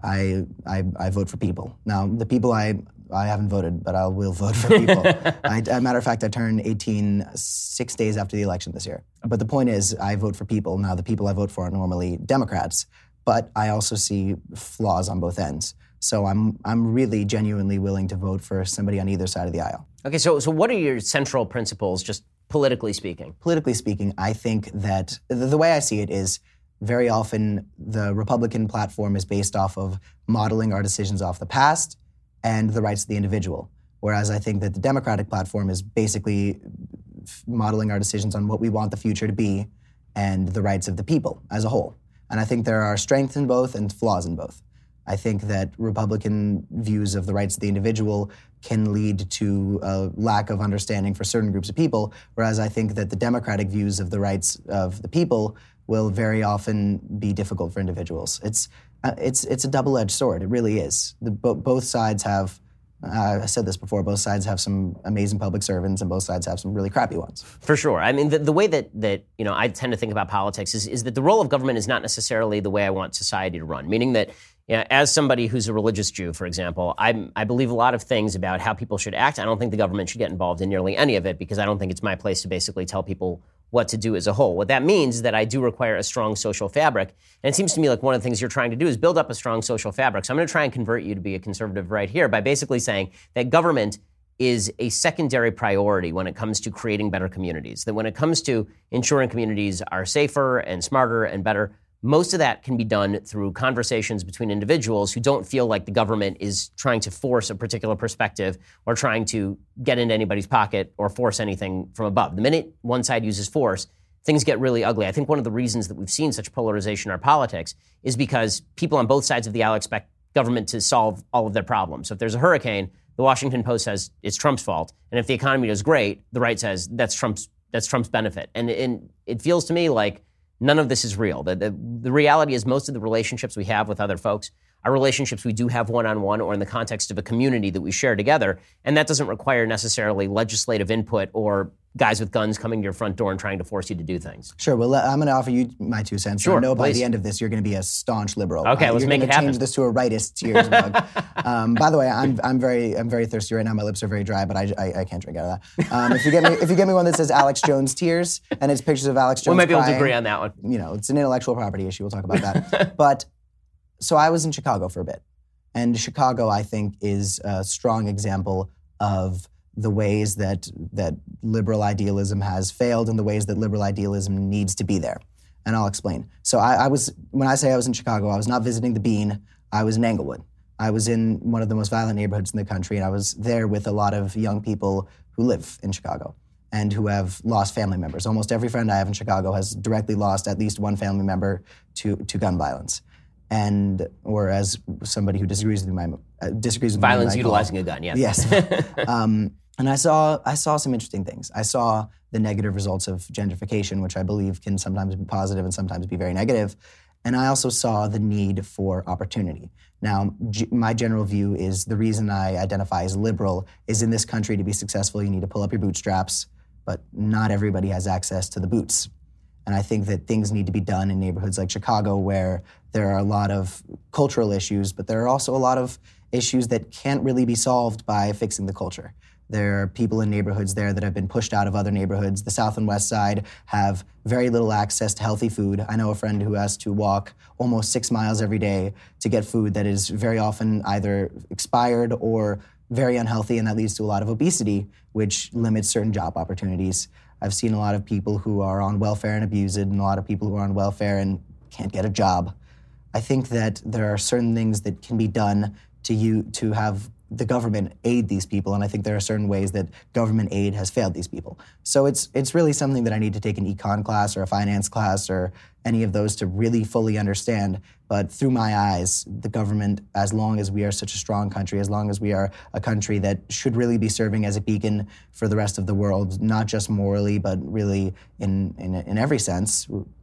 [SPEAKER 1] I I, I vote for people. Now, the people I I haven't voted, but I will vote for people. I, as a matter of fact, I turned eighteen six days after the election this year. But the point is, I vote for people. Now, the people I vote for are normally Democrats, but I also see flaws on both ends. So I'm I'm really genuinely willing to vote for somebody on either side of the aisle.
[SPEAKER 2] Okay, so so what are your central principles, just politically speaking?
[SPEAKER 1] Politically speaking, I think that the, the way I see it is very often the Republican platform is based off of modeling our decisions off the past and the rights of the individual. Whereas I think that the Democratic platform is basically modeling our decisions on what we want the future to be and the rights of the people as a whole. And I think there are strengths in both and flaws in both. I think that Republican views of the rights of the individual can lead to a lack of understanding for certain groups of people, whereas I think that the Democratic views of the rights of the people will very often be difficult for individuals. It's uh, it's it's a double-edged sword. It really is. The, bo- both sides have, uh, I said this before, both sides have some amazing public servants and both sides have some really crappy ones.
[SPEAKER 2] For sure. I mean, the, the way that, that you know I tend to think about politics is, is that the role of government is not necessarily the way I want society to run, meaning that Yeah, as somebody who's a religious Jew, for example, I, I believe a lot of things about how people should act. I don't think the government should get involved in nearly any of it because I don't think it's my place to basically tell people what to do as a whole. What that means is that I do require a strong social fabric. And it seems to me like one of the things you're trying to do is build up a strong social fabric. So I'm going to try and convert you to be a conservative right here by basically saying that government is a secondary priority when it comes to creating better communities. That when it comes to ensuring communities are safer and smarter and better, most of that can be done through conversations between individuals who don't feel like the government is trying to force a particular perspective or trying to get into anybody's pocket or force anything from above. The minute one side uses force, things get really ugly. I think one of the reasons that we've seen such polarization in our politics is because people on both sides of the aisle expect government to solve all of their problems. So if there's a hurricane, the Washington Post says it's Trump's fault. And if the economy does great, the right says that's Trump's that's Trump's benefit. And, and it feels to me like none of this is real. The, the, the reality is most of the relationships we have with other folks are relationships we do have one-on-one or in the context of a community that we share together. And that doesn't require necessarily legislative input or guys with guns coming to your front door and trying to force you to do things.
[SPEAKER 1] Sure. Well, I'm going to offer you my two cents.
[SPEAKER 2] Sure,
[SPEAKER 1] I know by
[SPEAKER 2] please.
[SPEAKER 1] the end of this, you're going to be a staunch liberal.
[SPEAKER 2] Okay,
[SPEAKER 1] uh,
[SPEAKER 2] let's
[SPEAKER 1] you're
[SPEAKER 2] make
[SPEAKER 1] gonna
[SPEAKER 2] it happen.
[SPEAKER 1] Change this to a rightist tears mug. Um, by the way, I'm I'm very I'm very thirsty right now. My lips are very dry, but I, I, I can't drink out of that. Um, if you get me if you get me one that says Alex Jones tears and it's pictures of Alex Jones,
[SPEAKER 2] We might be able to
[SPEAKER 1] crying,
[SPEAKER 2] agree on that one.
[SPEAKER 1] You know, it's an intellectual property issue. We'll talk about that. But so I was in Chicago for a bit, and Chicago, I think, is a strong example of the ways that that liberal idealism has failed and the ways that liberal idealism needs to be there. And I'll explain. So I, I was, when I say I was in Chicago, I was not visiting the Bean, I was in Englewood. I was in one of the most violent neighborhoods in the country, and I was there with a lot of young people who live in Chicago and who have lost family members. Almost every friend I have in Chicago has directly lost at least one family member to, to gun violence. And, or as somebody who disagrees with me, uh, disagrees with
[SPEAKER 2] Violence
[SPEAKER 1] me,
[SPEAKER 2] utilizing
[SPEAKER 1] call,
[SPEAKER 2] a gun, yes.
[SPEAKER 1] Yes. um, and I saw, I saw some interesting things. I saw the negative results of gentrification, which I believe can sometimes be positive and sometimes be very negative. And I also saw the need for opportunity. Now, g- my general view is the reason I identify as liberal is in this country to be successful, you need to pull up your bootstraps, but not everybody has access to the boots. And I think that things need to be done in neighborhoods like Chicago where there are a lot of cultural issues, but there are also a lot of issues that can't really be solved by fixing the culture. There are people in neighborhoods there that have been pushed out of other neighborhoods. The South and West Side have very little access to healthy food. I know a friend who has to walk almost six miles every day to get food that is very often either expired or very unhealthy, and that leads to a lot of obesity, which limits certain job opportunities. I've seen a lot of people who are on welfare and abuse it, and a lot of people who are on welfare and can't get a job. I think that there are certain things that can be done to you to have the government aid these people, and I think there are certain ways that government aid has failed these people. So it's it's really something that I need to take an econ class or a finance class or any of those to really fully understand. But through my eyes, the government, as long as we are such a strong country, as long as we are a country that should really be serving as a beacon for the rest of the world, not just morally, but really in in, in every sense,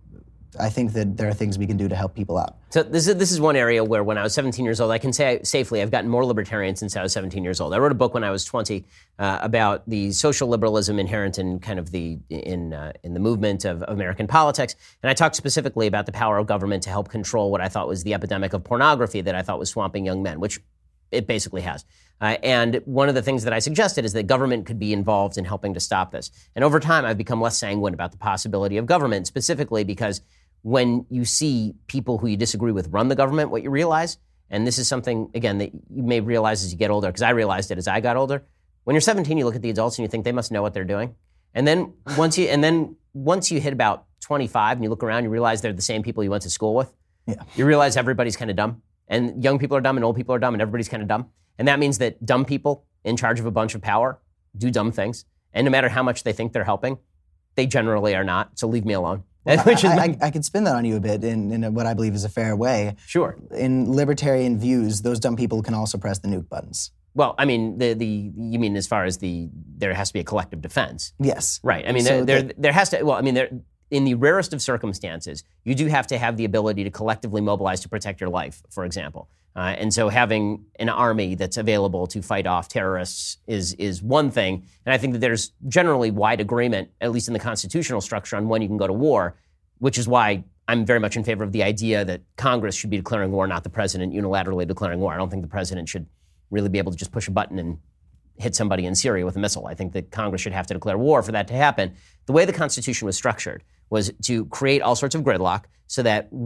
[SPEAKER 1] I think that there are things we can do to help people out.
[SPEAKER 2] So this is this is one area where when I was seventeen years old, I can say safely I've gotten more libertarian since I was seventeen years old. I wrote a book when I was twenty uh, about the social liberalism inherent in kind of the in uh, in the movement of American politics, and I talked specifically about the power of government to help control what I thought was the epidemic of pornography that I thought was swamping young men, which it basically has. Uh, and one of the things that I suggested is that government could be involved in helping to stop this. And over time, I've become less sanguine about the possibility of government, specifically because when you see people who you disagree with run the government, what you realize, and this is something, again, that you may realize as you get older, because I realized it as I got older, when you're seventeen, you look at the adults and you think they must know what they're doing. And then once you and then once you hit about twenty-five and you look around, you realize they're the same people you went to school with.
[SPEAKER 1] Yeah.
[SPEAKER 2] You realize everybody's kind of dumb. And young people are dumb and old people are dumb and everybody's kind of dumb. And that means that dumb people in charge of a bunch of power do dumb things. And no matter how much they think they're helping, they generally are not. So leave me alone.
[SPEAKER 1] Well,
[SPEAKER 2] Which
[SPEAKER 1] I,
[SPEAKER 2] is,
[SPEAKER 1] I, I could spin that on you a bit in, in what I believe is a fair way.
[SPEAKER 2] Sure.
[SPEAKER 1] In libertarian views, those dumb people can also press the nuke buttons.
[SPEAKER 2] Well, I mean, the the you mean as far as the there has to be a collective defense,
[SPEAKER 1] Yes.
[SPEAKER 2] right? I mean,
[SPEAKER 1] So
[SPEAKER 2] there,
[SPEAKER 1] the-
[SPEAKER 2] there there has to. Well, I mean, there in the rarest of circumstances, you do have to have the ability to collectively mobilize to protect your life, for example. Uh, and so having an army that's available to fight off terrorists is is one thing. And I think that there's generally wide agreement, at least in the constitutional structure, on when you can go to war, which is why I'm very much in favor of the idea that Congress should be declaring war, not the president unilaterally declaring war. I don't think the president should really be able to just push a button and hit somebody in Syria with a missile. I think that Congress should have to declare war for that to happen. The way the Constitution was structured was to create all sorts of gridlock so that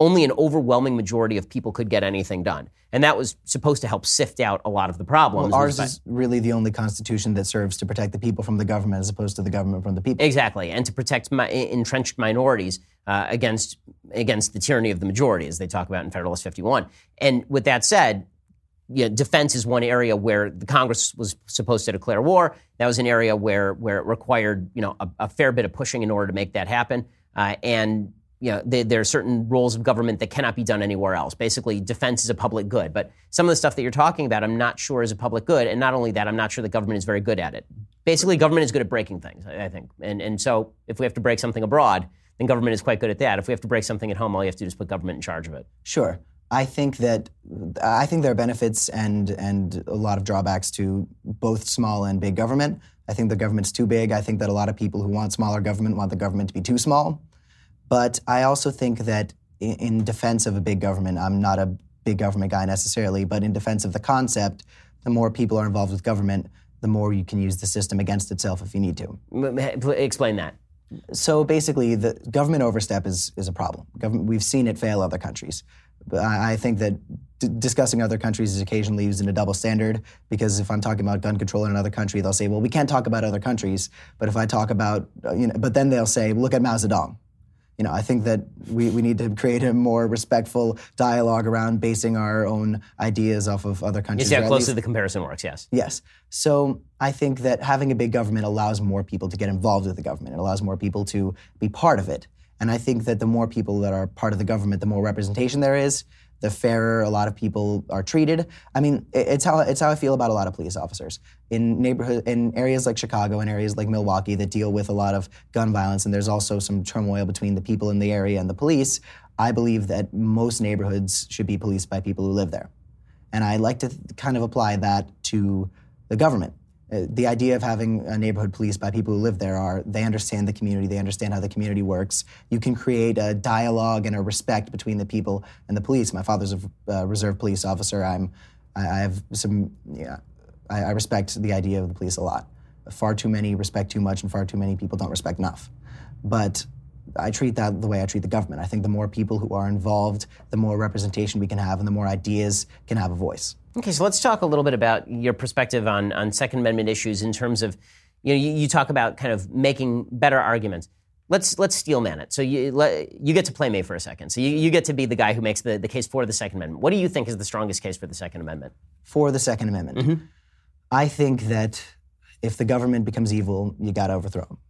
[SPEAKER 2] only an overwhelming majority of people could get anything done. And that was supposed to help sift out a lot of the problems.
[SPEAKER 1] Well, ours is really the only constitution that serves to protect the people from the government as opposed to the government from the people.
[SPEAKER 2] Exactly, and to protect mi- entrenched minorities uh, against against the tyranny of the majority, as they talk about in Federalist fifty-one. And with that said, you know, defense is one area where the Congress was supposed to declare war. That was an area where where it required, you know, a, a fair bit of pushing in order to make that happen. Uh, and you know, there, there are certain roles of government that cannot be done anywhere else. Basically, defense is a public good. But some of the stuff that you're talking about, I'm not sure is a public good. And not only that, I'm not sure the government is very good at it. Basically, government is good at breaking things, I, I think. And and so if we have to break something abroad, then government is quite good at that. If we have to break something at home, all you have to do is put government in charge of it.
[SPEAKER 1] Sure. I think that I think there are benefits and and a lot of drawbacks to both small and big government. I think the government's too big. I think that a lot of people who want smaller government want the government to be too small. But I also think that in, in defense of a big government, I'm not a big government guy necessarily, but in defense of the concept, the more people are involved with government, the more you can use the system against itself if you need to.
[SPEAKER 2] Explain that.
[SPEAKER 1] So basically, the government overstep is is a problem. Government, we've seen it fail other countries. I, I think that d- discussing other countries is occasionally used in a double standard, because if I'm talking about gun control in another country, they'll say, well, we can't talk about other countries. But if I talk about, uh, you know, but then they'll say, look at Mao Zedong. You know, I think that we, we need to create a more respectful dialogue around basing our own ideas off of other countries.
[SPEAKER 2] You see how closely the comparison works, yes.
[SPEAKER 1] Yes. So I think that having a big government allows more people to get involved with the government. It allows more people to be part of it. And I think that the more people that are part of the government, the more representation there is, the fairer a lot of people are treated. I mean, it's how it's how I feel about a lot of police officers in neighborhood in areas like Chicago and areas like Milwaukee that deal with a lot of gun violence, and there's also some turmoil between the people in the area and the police. I believe that most neighborhoods should be policed by people who live there, and I like to th- kind of apply that to the government. Uh, the idea of having a neighborhood policed by people who live there are, they understand the community, they understand how the community works. You can create a dialogue and a respect between the people and the police. My father's a uh, reserve police officer. I'm, I, I have some, yeah, I, I respect the idea of the police a lot. Far too many respect too much, and far too many people don't respect enough. But I treat that the way I treat the government. I think the more people who are involved, the more representation we can have, and the more ideas can have a voice.
[SPEAKER 2] Okay, so let's talk a little bit about your perspective on, on Second Amendment issues in terms of, you know, you, you talk about kind of making better arguments. Let's let's steelman it. So you let, you get to play me for a second. So you, you get to be the guy who makes the, the case for the Second Amendment. What do you think is the strongest case for the Second Amendment?
[SPEAKER 1] For the Second Amendment? Mm-hmm. I think that if the government becomes evil, you got to overthrow them.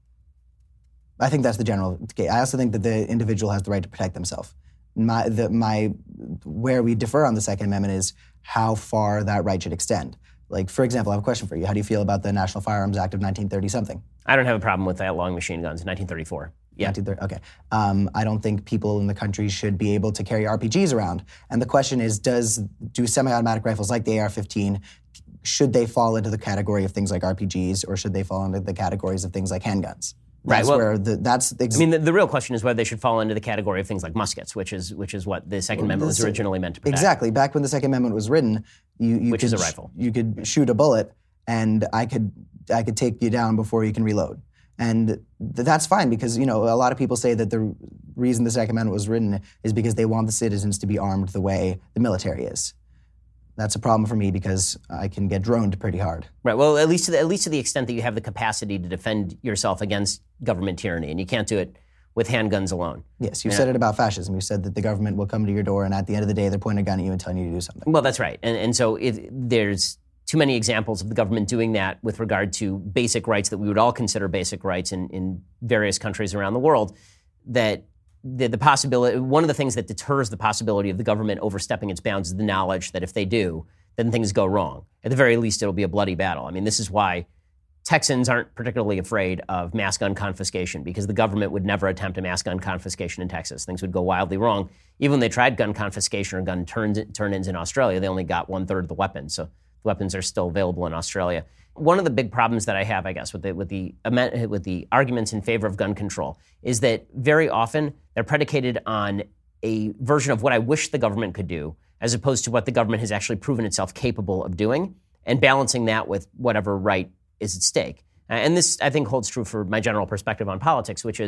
[SPEAKER 1] I think that's the general case. I also think that the individual has the right to protect themselves. My, the, my, where we differ on the Second Amendment is how far that right should extend. Like, for example, I have a question for you. How do you feel about the National Firearms Act of nineteen thirty something?
[SPEAKER 2] I don't have a problem with outlawing machine guns in nineteen thirty-four. Yeah.
[SPEAKER 1] nineteen thirty, okay. Um, I don't think people in the country should be able to carry R P Gs around. And the question is, does do semi-automatic rifles like the A R fifteen, should they fall into the category of things like R P Gs, or should they fall into the categories of things like handguns? That's
[SPEAKER 2] right. Well,
[SPEAKER 1] where the, that's. Ex-
[SPEAKER 2] I mean, the, the real question is whether they should fall into the category of things like muskets, which is which is what the Second Amendment was originally meant to protect.
[SPEAKER 1] Exactly. Back when the Second Amendment was written, you, you
[SPEAKER 2] which
[SPEAKER 1] could,
[SPEAKER 2] is a rifle.
[SPEAKER 1] You could shoot a bullet, and I could I could take you down before you can reload, and th- that's fine, because you know a lot of people say that the reason the Second Amendment was written is because they want the citizens to be armed the way the military is. That's a problem for me because I can get droned pretty hard.
[SPEAKER 2] Right. Well, at least to the, at least to the extent that you have the capacity to defend yourself against government tyranny, and you can't do it with handguns alone.
[SPEAKER 1] Yes, you
[SPEAKER 2] yeah.
[SPEAKER 1] said it about fascism. You said that the government will come to your door, and at the end of the day, they're pointing a gun at you and telling you to do something.
[SPEAKER 2] Well, that's right. And and so if there's too many examples of the government doing that with regard to basic rights that we would all consider basic rights in, in various countries around the world, that the, the possibility, one of the things that deters the possibility of the government overstepping its bounds is the knowledge that if they do, then things go wrong. At the very least, it'll be a bloody battle. I mean, this is why Texans aren't particularly afraid of mass gun confiscation, because the government would never attempt a mass gun confiscation in Texas. Things would go wildly wrong. Even when they tried gun confiscation or gun turn- turn-ins in Australia, they only got one-third of the weapons. So the weapons are still available in Australia. One of the big problems that I have, I guess, with the, with the with the arguments in favor of gun control is that very often they're predicated on a version of what I wish the government could do, as opposed to what the government has actually proven itself capable of doing, and balancing that with whatever right is at stake. And this, I think, holds true for my general perspective on politics, which is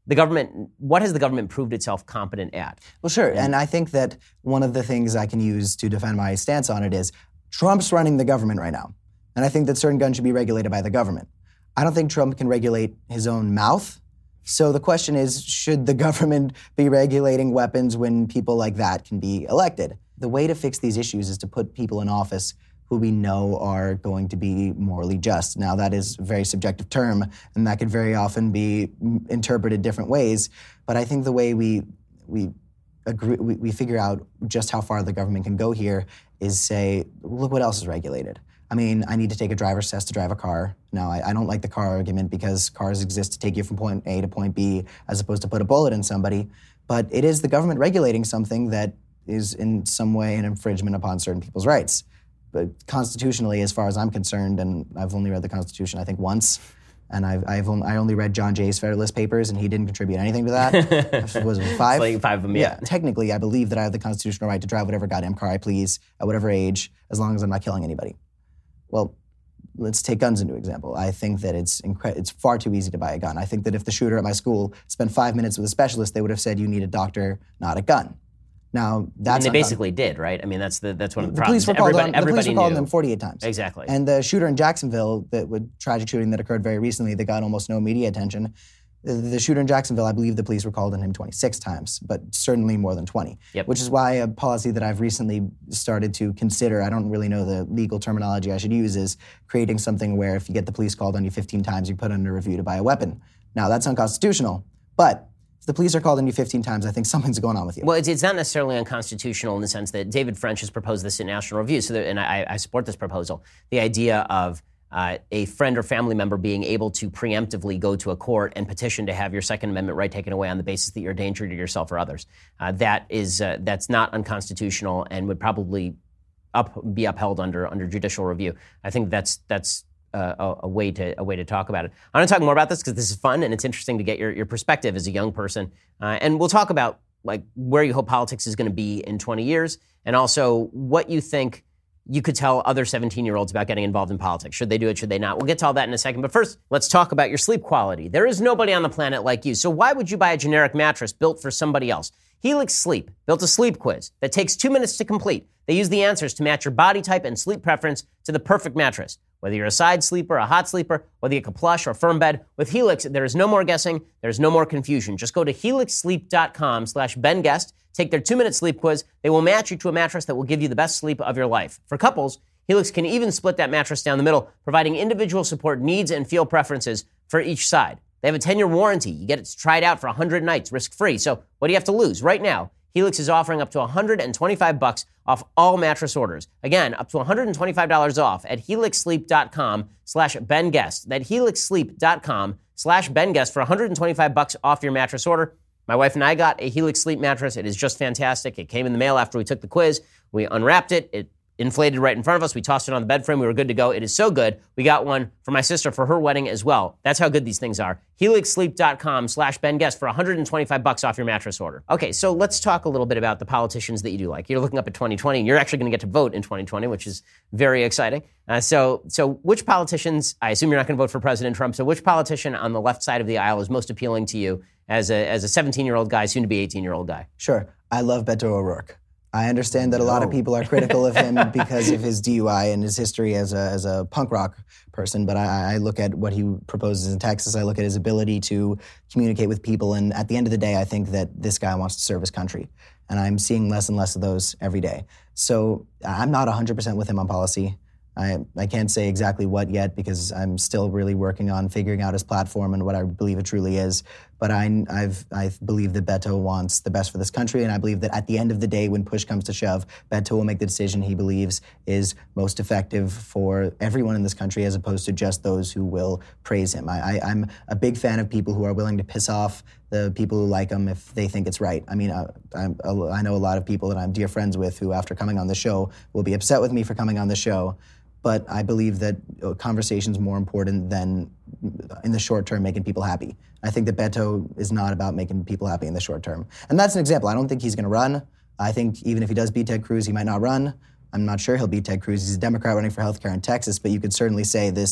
[SPEAKER 2] the government, what has the government proved itself competent at?
[SPEAKER 1] Well, sure. And, and I think that one of the things I can use to defend my stance on it is Trump's running the government right now. And I think that certain guns should be regulated by the government. I don't think Trump can regulate his own mouth. So the question is, should the government be regulating weapons when people like that can be elected? The way to fix these issues is to put people in office who we know are going to be morally just. Now, that is a very subjective term, and that could very often be interpreted different ways. But I think the way we we agree, we, we figure out just how far the government can go here is say, look what else is regulated. I mean, I need to take a driver's test to drive a car. Now, I, I don't like the car argument because cars exist to take you from point A to point B as opposed to put a bullet in somebody. But it is the government regulating something that is in some way an infringement upon certain people's rights. But constitutionally, as far as I'm concerned, and I've only read the Constitution, I think, once, and I've, I've only, I only read John Jay's Federalist Papers, and he didn't contribute anything to that. Was it five?
[SPEAKER 2] Like five of them, yeah.
[SPEAKER 1] yeah. Technically, I believe that I have the constitutional right to drive whatever goddamn car I please at whatever age, as long as I'm not killing anybody. Well, let's take guns into example. I think that it's incre- it's far too easy to buy a gun. I think that if the shooter at my school spent five minutes with a specialist, they would have said, you need a doctor, not a gun. Now, that's...
[SPEAKER 2] And they basically did, right? I mean, that's the that's one of the,
[SPEAKER 1] the
[SPEAKER 2] problems.
[SPEAKER 1] Police were called
[SPEAKER 2] everybody,
[SPEAKER 1] on,
[SPEAKER 2] everybody
[SPEAKER 1] the police were called
[SPEAKER 2] knew.
[SPEAKER 1] on them forty-eight times.
[SPEAKER 2] Exactly.
[SPEAKER 1] And the shooter in Jacksonville, the with tragic shooting that occurred very recently that got almost no media attention, the, the shooter in Jacksonville, I believe the police were called on him twenty-six times, but certainly more than twenty.
[SPEAKER 2] Yep.
[SPEAKER 1] Which is why a policy that I've recently started to consider, I don't really know the legal terminology I should use, is creating something where if you get the police called on you fifteen times, you put under review to buy a weapon. Now, that's unconstitutional, but if the police are called on you fifteen times, I think something's going on with you.
[SPEAKER 2] Well, it's, it's not necessarily unconstitutional in the sense that David French has proposed this in National Review, so that, and I, I support this proposal. The idea of uh, a friend or family member being able to preemptively go to a court and petition to have your Second Amendment right taken away on the basis that you're a danger to yourself or others. Uh, that is uh, that's not unconstitutional and would probably up, be upheld under under judicial review. I think that's that's. Uh, a, a way to a way to talk about it. I want to talk more about this because this is fun and it's interesting to get your, your perspective as a young person. Uh, and we'll talk about like where you hope politics is going to be in twenty years, and also what you think you could tell other seventeen-year-olds about getting involved in politics. Should they do it? Should they not? We'll get to all that in a second. But first, let's talk about your sleep quality. There is nobody on the planet like you. So why would you buy a generic mattress built for somebody else? Helix Sleep built a sleep quiz that takes two minutes to complete. They use the answers to match your body type and sleep preference to the perfect mattress. Whether you're a side sleeper, a hot sleeper, whether you like a plush or firm bed, with Helix, there is no more guessing, there's no more confusion. Just go to helixsleep.com slash BenGuest, take their two-minute sleep quiz. They will match you to a mattress that will give you the best sleep of your life. For couples, Helix can even split that mattress down the middle, providing individual support needs and feel preferences for each side. They have a ten-year warranty. You get it tried out for one hundred nights, risk-free. So what do you have to lose? Right now, Helix is offering up to one hundred twenty-five bucks off all mattress orders. Again, up to one hundred twenty-five dollars off at helixsleep.com slash BenGuest. That helixsleep.com slash BenGuest for one hundred twenty-five bucks off your mattress order. My wife and I got a Helix Sleep mattress. It is just fantastic. It came in the mail after we took the quiz. We unwrapped it. It inflated right in front of us. We tossed it on the bed frame. We were good to go. It is so good. We got one for my sister for her wedding as well. That's how good these things are. helixsleep.com slash BenGuest for one hundred twenty-five bucks off your mattress order. Okay, so let's talk a little bit about the politicians that you do like. You're looking up at twenty twenty, and you're actually going to get to vote in twenty twenty, which is very exciting. Uh, so, so which politicians, I assume you're not going to vote for President Trump, so which politician on the left side of the aisle is most appealing to you as a as a seventeen-year-old guy, soon to be eighteen-year-old guy?
[SPEAKER 1] Sure. I love Beto O'Rourke. I understand that a lot of people are critical of him because of his D U I and his history as a as a punk rock person, but I, I look at what he proposes in Texas. I look at his ability to communicate with people, and at the end of the day, I think that this guy wants to serve his country, and I'm seeing less and less of those every day. So I'm not one hundred percent with him on policy. I, I can't say exactly what yet because I'm still really working on figuring out his platform and what I believe it truly is. But I I've, I believe that Beto wants the best for this country, and I believe that at the end of the day, when push comes to shove, Beto will make the decision he believes is most effective for everyone in this country as opposed to just those who will praise him. I, I, I'm a big fan of people who are willing to piss off the people who like him if they think it's right. I mean, I, I'm, I know a lot of people that I'm dear friends with who, after coming on the show, will be upset with me for coming on the show. But I believe that conversation's more important than, in the short term, making people happy. I think that Beto is not about making people happy in the short term. And that's an example. I don't think he's going to run. I think even if he does beat Ted Cruz, he might not run. I'm not sure he'll beat Ted Cruz. He's a Democrat running for health care in Texas, but you could certainly say this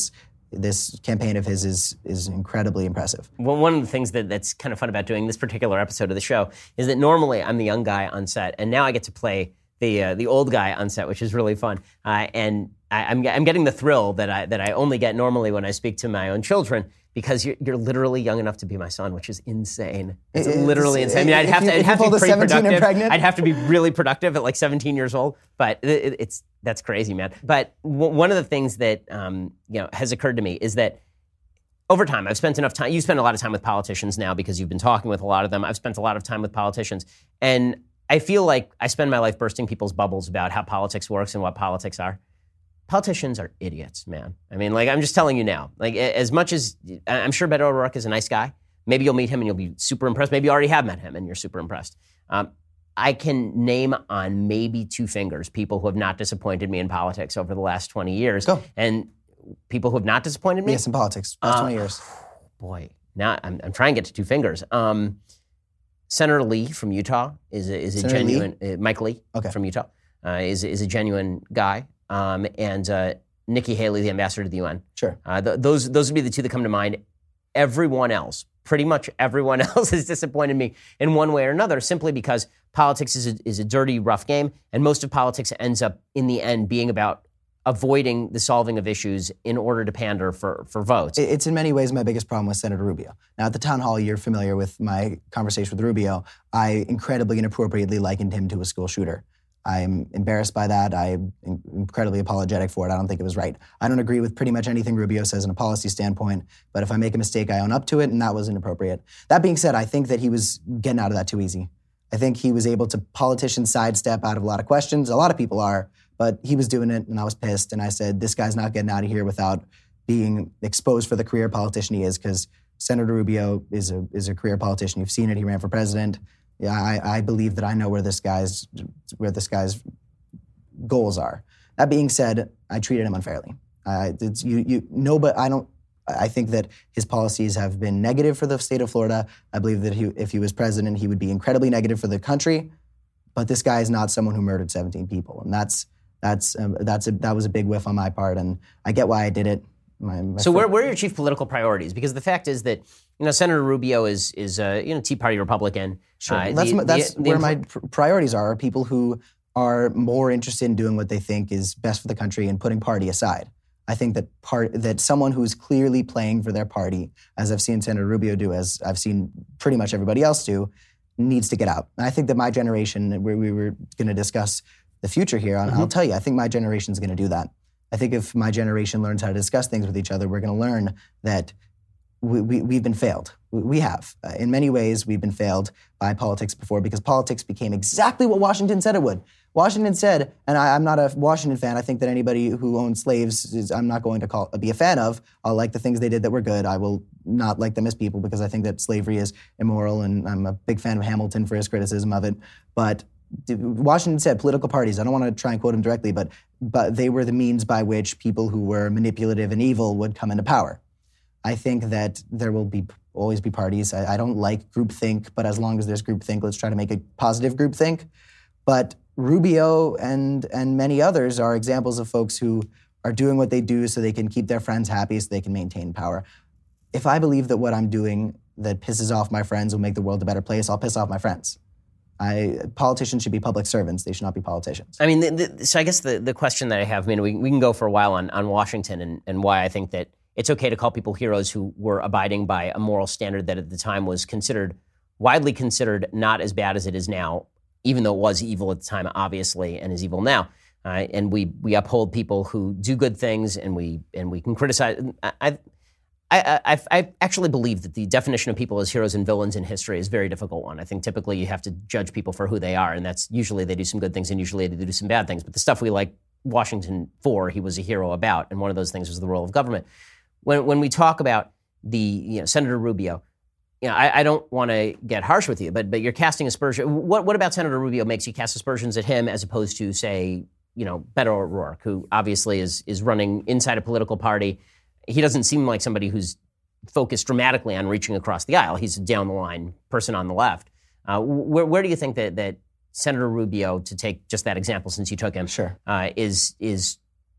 [SPEAKER 1] this campaign of his is is incredibly impressive.
[SPEAKER 2] Well, one of the things that, that's kind of fun about doing this particular episode of the show is that normally I'm the young guy on set, and now I get to play the uh, the old guy on set, which is really fun. Uh, and I, I'm I'm getting the thrill that I that I only get normally when I speak to my own children, because you're, you're literally young enough to be my son, which is insane. It's, it's literally insane. I mean, I'd have
[SPEAKER 1] you,
[SPEAKER 2] to I'd have to be pretty productive.
[SPEAKER 1] I'd
[SPEAKER 2] have to be really productive at like seventeen years old. But it, it's that's crazy, man. But w- one of the things that um, you know has occurred to me is that over time, I've spent enough time. You spend a lot of time with politicians now because you've been talking with a lot of them. I've spent a lot of time with politicians, and I feel like I spend my life bursting people's bubbles about how politics works and what politics are. Politicians are idiots, man. I mean, like, I'm just telling you now. Like, as much as I'm sure Beto O'Rourke is a nice guy, maybe you'll meet him and you'll be super impressed. Maybe you already have met him and you're super impressed. Um, I can name on maybe two fingers people who have not disappointed me in politics over the last twenty years.
[SPEAKER 1] Go.
[SPEAKER 2] And people who have not disappointed me?
[SPEAKER 1] Yes, in politics, last uh, twenty years.
[SPEAKER 2] Boy, now I'm, I'm trying to get to two fingers. Um, Senator Lee from Utah is a, is a
[SPEAKER 1] Senator
[SPEAKER 2] genuine, uh, Mike Lee
[SPEAKER 1] okay.
[SPEAKER 2] from Utah uh, is, is a genuine guy. Um, and uh, Nikki Haley, the ambassador to the U N.
[SPEAKER 1] Sure.
[SPEAKER 2] Uh, th- those those would be the two that come to mind. Everyone else, pretty much everyone else has disappointed me in one way or another, simply because politics is a, is a dirty, rough game, and most of politics ends up, in the end, being about avoiding the solving of issues in order to pander for, for votes.
[SPEAKER 1] It's in many ways my biggest problem with Senator Rubio. Now, at the town hall, you're familiar with my conversation with Rubio. I incredibly inappropriately likened him to a school shooter. I'm embarrassed by that. I'm incredibly apologetic for it. I don't think it was right. I don't agree with pretty much anything Rubio says in a policy standpoint, but if I make a mistake, I own up to it, and that was inappropriate. That being said, I think that he was getting out of that too easy. I think he was able to politician sidestep out of a lot of questions. A lot of people are, but he was doing it, and I was pissed, and I said, this guy's not getting out of here without being exposed for the career politician he is, because Senator Rubio is a is a career politician. You've seen it. He ran for president. Yeah, I, I believe that I know where this guy's where this guy's goals are. That being said, I treated him unfairly. Uh, it's, you, you, no, but I don't. I think that his policies have been negative for the state of Florida. I believe that he, if he was president, he would be incredibly negative for the country. But this guy is not someone who murdered seventeen people, and that's that's um, that's a, that was a big whiff on my part, and I get why I did it. My, my
[SPEAKER 2] so, where, where are your chief political priorities? Because the fact is that you know Senator Rubio is is a you know Tea Party Republican.
[SPEAKER 1] Sure,
[SPEAKER 2] uh,
[SPEAKER 1] that's
[SPEAKER 2] the,
[SPEAKER 1] my, that's
[SPEAKER 2] the,
[SPEAKER 1] where
[SPEAKER 2] the,
[SPEAKER 1] my pr- priorities are. Are people who are more interested in doing what they think is best for the country and putting party aside. I think that part that someone who's clearly playing for their party, as I've seen Senator Rubio do, as I've seen pretty much everybody else do, needs to get out. And I think that my generation, where we were going to discuss the future here, mm-hmm. I'll tell you, I think my generation is going to do that. I think if my generation learns how to discuss things with each other, we're going to learn that we, we, we've been failed. We, we have. Uh, in many ways, we've been failed by politics before, because politics became exactly what Washington said it would. Washington said, and I, I'm not a Washington fan. I think that anybody who owns slaves is, I'm not going to call be a fan of. I'll like the things they did that were good. I will not like them as people, because I think that slavery is immoral, and I'm a big fan of Hamilton for his criticism of it. But Washington said political parties, I don't want to try and quote him directly, but but they were the means by which people who were manipulative and evil would come into power. I think that there will be always be parties. I, I don't like groupthink, but as long as there's groupthink, let's try to make a positive groupthink. But Rubio and and many others are examples of folks who are doing what they do so they can keep their friends happy, so they can maintain power. If I believe that what I'm doing that pisses off my friends will make the world a better place, I'll piss off my friends. I, politicians should be public servants. They should not be politicians.
[SPEAKER 2] I mean, the, the, so I guess the, the question that I have, I mean, we, we can go for a while on, on Washington and, and why I think that it's okay to call people heroes who were abiding by a moral standard that at the time was considered, widely considered not as bad as it is now, even though it was evil at the time, obviously, and is evil now. Uh, and we we uphold people who do good things, and we and we can criticize. I, I, I, I actually believe that the definition of people as heroes and villains in history is a very difficult one. I think typically you have to judge people for who they are, and that's usually they do some good things and usually they do some bad things. But the stuff we like Washington for, he was a hero about, and one of those things was the role of government. When when we talk about the you know, Senator Rubio, you know, I, I don't want to get harsh with you, but but you're casting aspersions. What what about Senator Rubio makes you cast aspersions at him as opposed to, say, you know, Beto O'Rourke, who obviously is is running inside a political party? He doesn't seem like somebody who's focused dramatically on reaching across the aisle. He's a down-the-line person on the left. Uh, where, where do you think that, that Senator Rubio, to take just that example since you took him,
[SPEAKER 1] sure.
[SPEAKER 2] uh, is is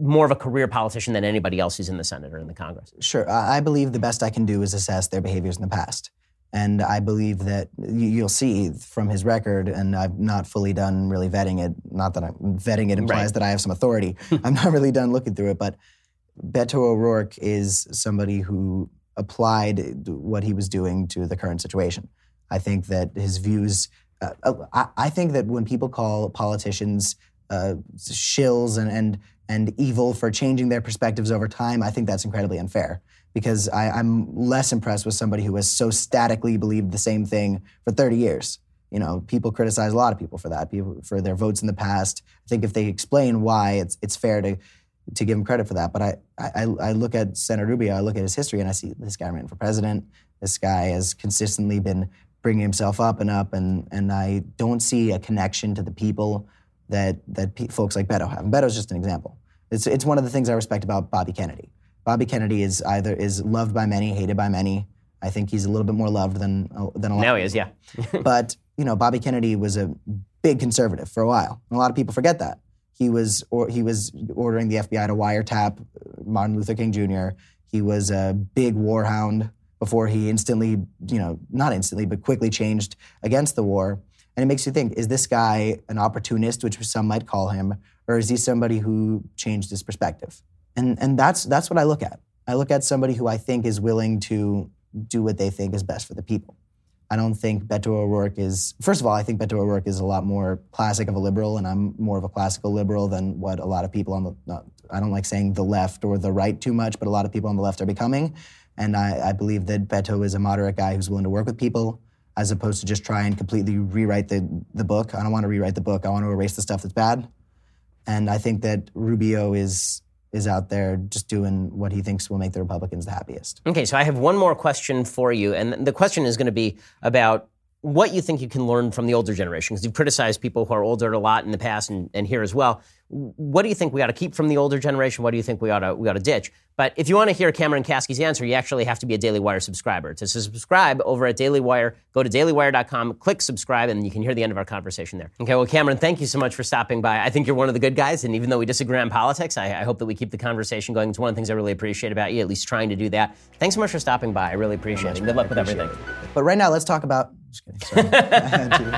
[SPEAKER 2] more of a career politician than anybody else who's in the Senate or in the Congress.
[SPEAKER 1] Sure. I believe the best I can do is assess their behaviors in the past. And I believe that you'll see from his record, and I've not fully done really vetting it, not that I'm vetting it implies
[SPEAKER 2] right.
[SPEAKER 1] that I have some authority. I'm not really done looking through it, but Beto O'Rourke is somebody who applied what he was doing to the current situation. I think that his views, uh, I, I think that when people call politicians uh, shills and, and, and evil for changing their perspectives over time, I think that's incredibly unfair. Because I, I'm less impressed with somebody who has so statically believed the same thing for thirty years. You know, people criticize a lot of people for that, people for their votes in the past. I think if they explain why, it's it's fair to to give him credit for that. But I, I, I look at Senator Rubio, I look at his history, and I see this guy ran for president. This guy has consistently been bringing himself up and up, and and I don't see a connection to the people that that pe- folks like Beto have. And Beto's just an example. It's it's one of the things I respect about Bobby Kennedy. Bobby Kennedy is either is loved by many, hated by many. I think he's a little bit more loved than than a lot.
[SPEAKER 2] Now he is, yeah.
[SPEAKER 1] But you know, Bobby Kennedy was a big conservative for a while, and a lot of people forget that he was or he was ordering the F B I to wiretap Martin Luther King Junior He was a big war hound before he instantly, you know, not instantly, but quickly changed against the war. And it makes you think: is this guy an opportunist, which some might call him, or is he somebody who changed his perspective? And and that's that's what I look at. I look at somebody who I think is willing to do what they think is best for the people. I don't think Beto O'Rourke is, first of all, I think Beto O'Rourke is a lot more classic of a liberal, and I'm more of a classical liberal than what a lot of people on the, not, I don't like saying the left or the right too much, but a lot of people on the left are becoming. And I, I believe that Beto is a moderate guy who's willing to work with people as opposed to just try and completely rewrite the, the book. I don't want to rewrite the book. I want to erase the stuff that's bad. And I think that Rubio is... is out there just doing what he thinks will make the Republicans the happiest.
[SPEAKER 2] Okay, so I have one more question for you, and the question is going to be about what you think you can learn from the older generation, because you've criticized people who are older a lot in the past and, and here as well. What do you think we ought to keep from the older generation? What do you think we ought to we ought to ditch? But if you want to hear Cameron Kasky's answer, you actually have to be a Daily Wire subscriber. To subscribe over at Daily Wire, go to daily wire dot com, click subscribe, and you can hear the end of our conversation there. Okay, well, Cameron, thank you so much for stopping by. I think you're one of the good guys, and even though we disagree on politics, I, I hope that we keep the conversation going. It's one of the things I really appreciate about you, at least trying to do that. Thanks so much for stopping by. I really appreciate it. Good luck with everything.
[SPEAKER 1] It. But right now, let's talk about... Just kidding, sorry.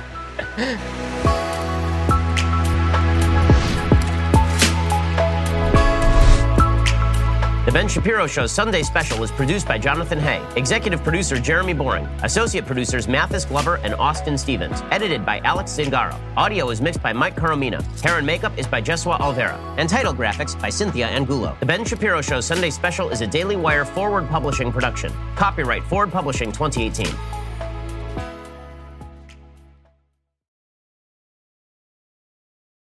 [SPEAKER 2] The Ben Shapiro Show's Sunday Special was produced by Jonathan Hay. Executive producer Jeremy Boring. Associate producers Mathis Glover and Austin Stevens. Edited by Alex Zingaro. Audio is mixed by Mike Coromina. Hair and makeup is by Jesua Alvera. And title graphics by Cynthia Angulo. The Ben Shapiro Show's Sunday Special is a Daily Wire Forward Publishing production. Copyright Forward Publishing twenty eighteen.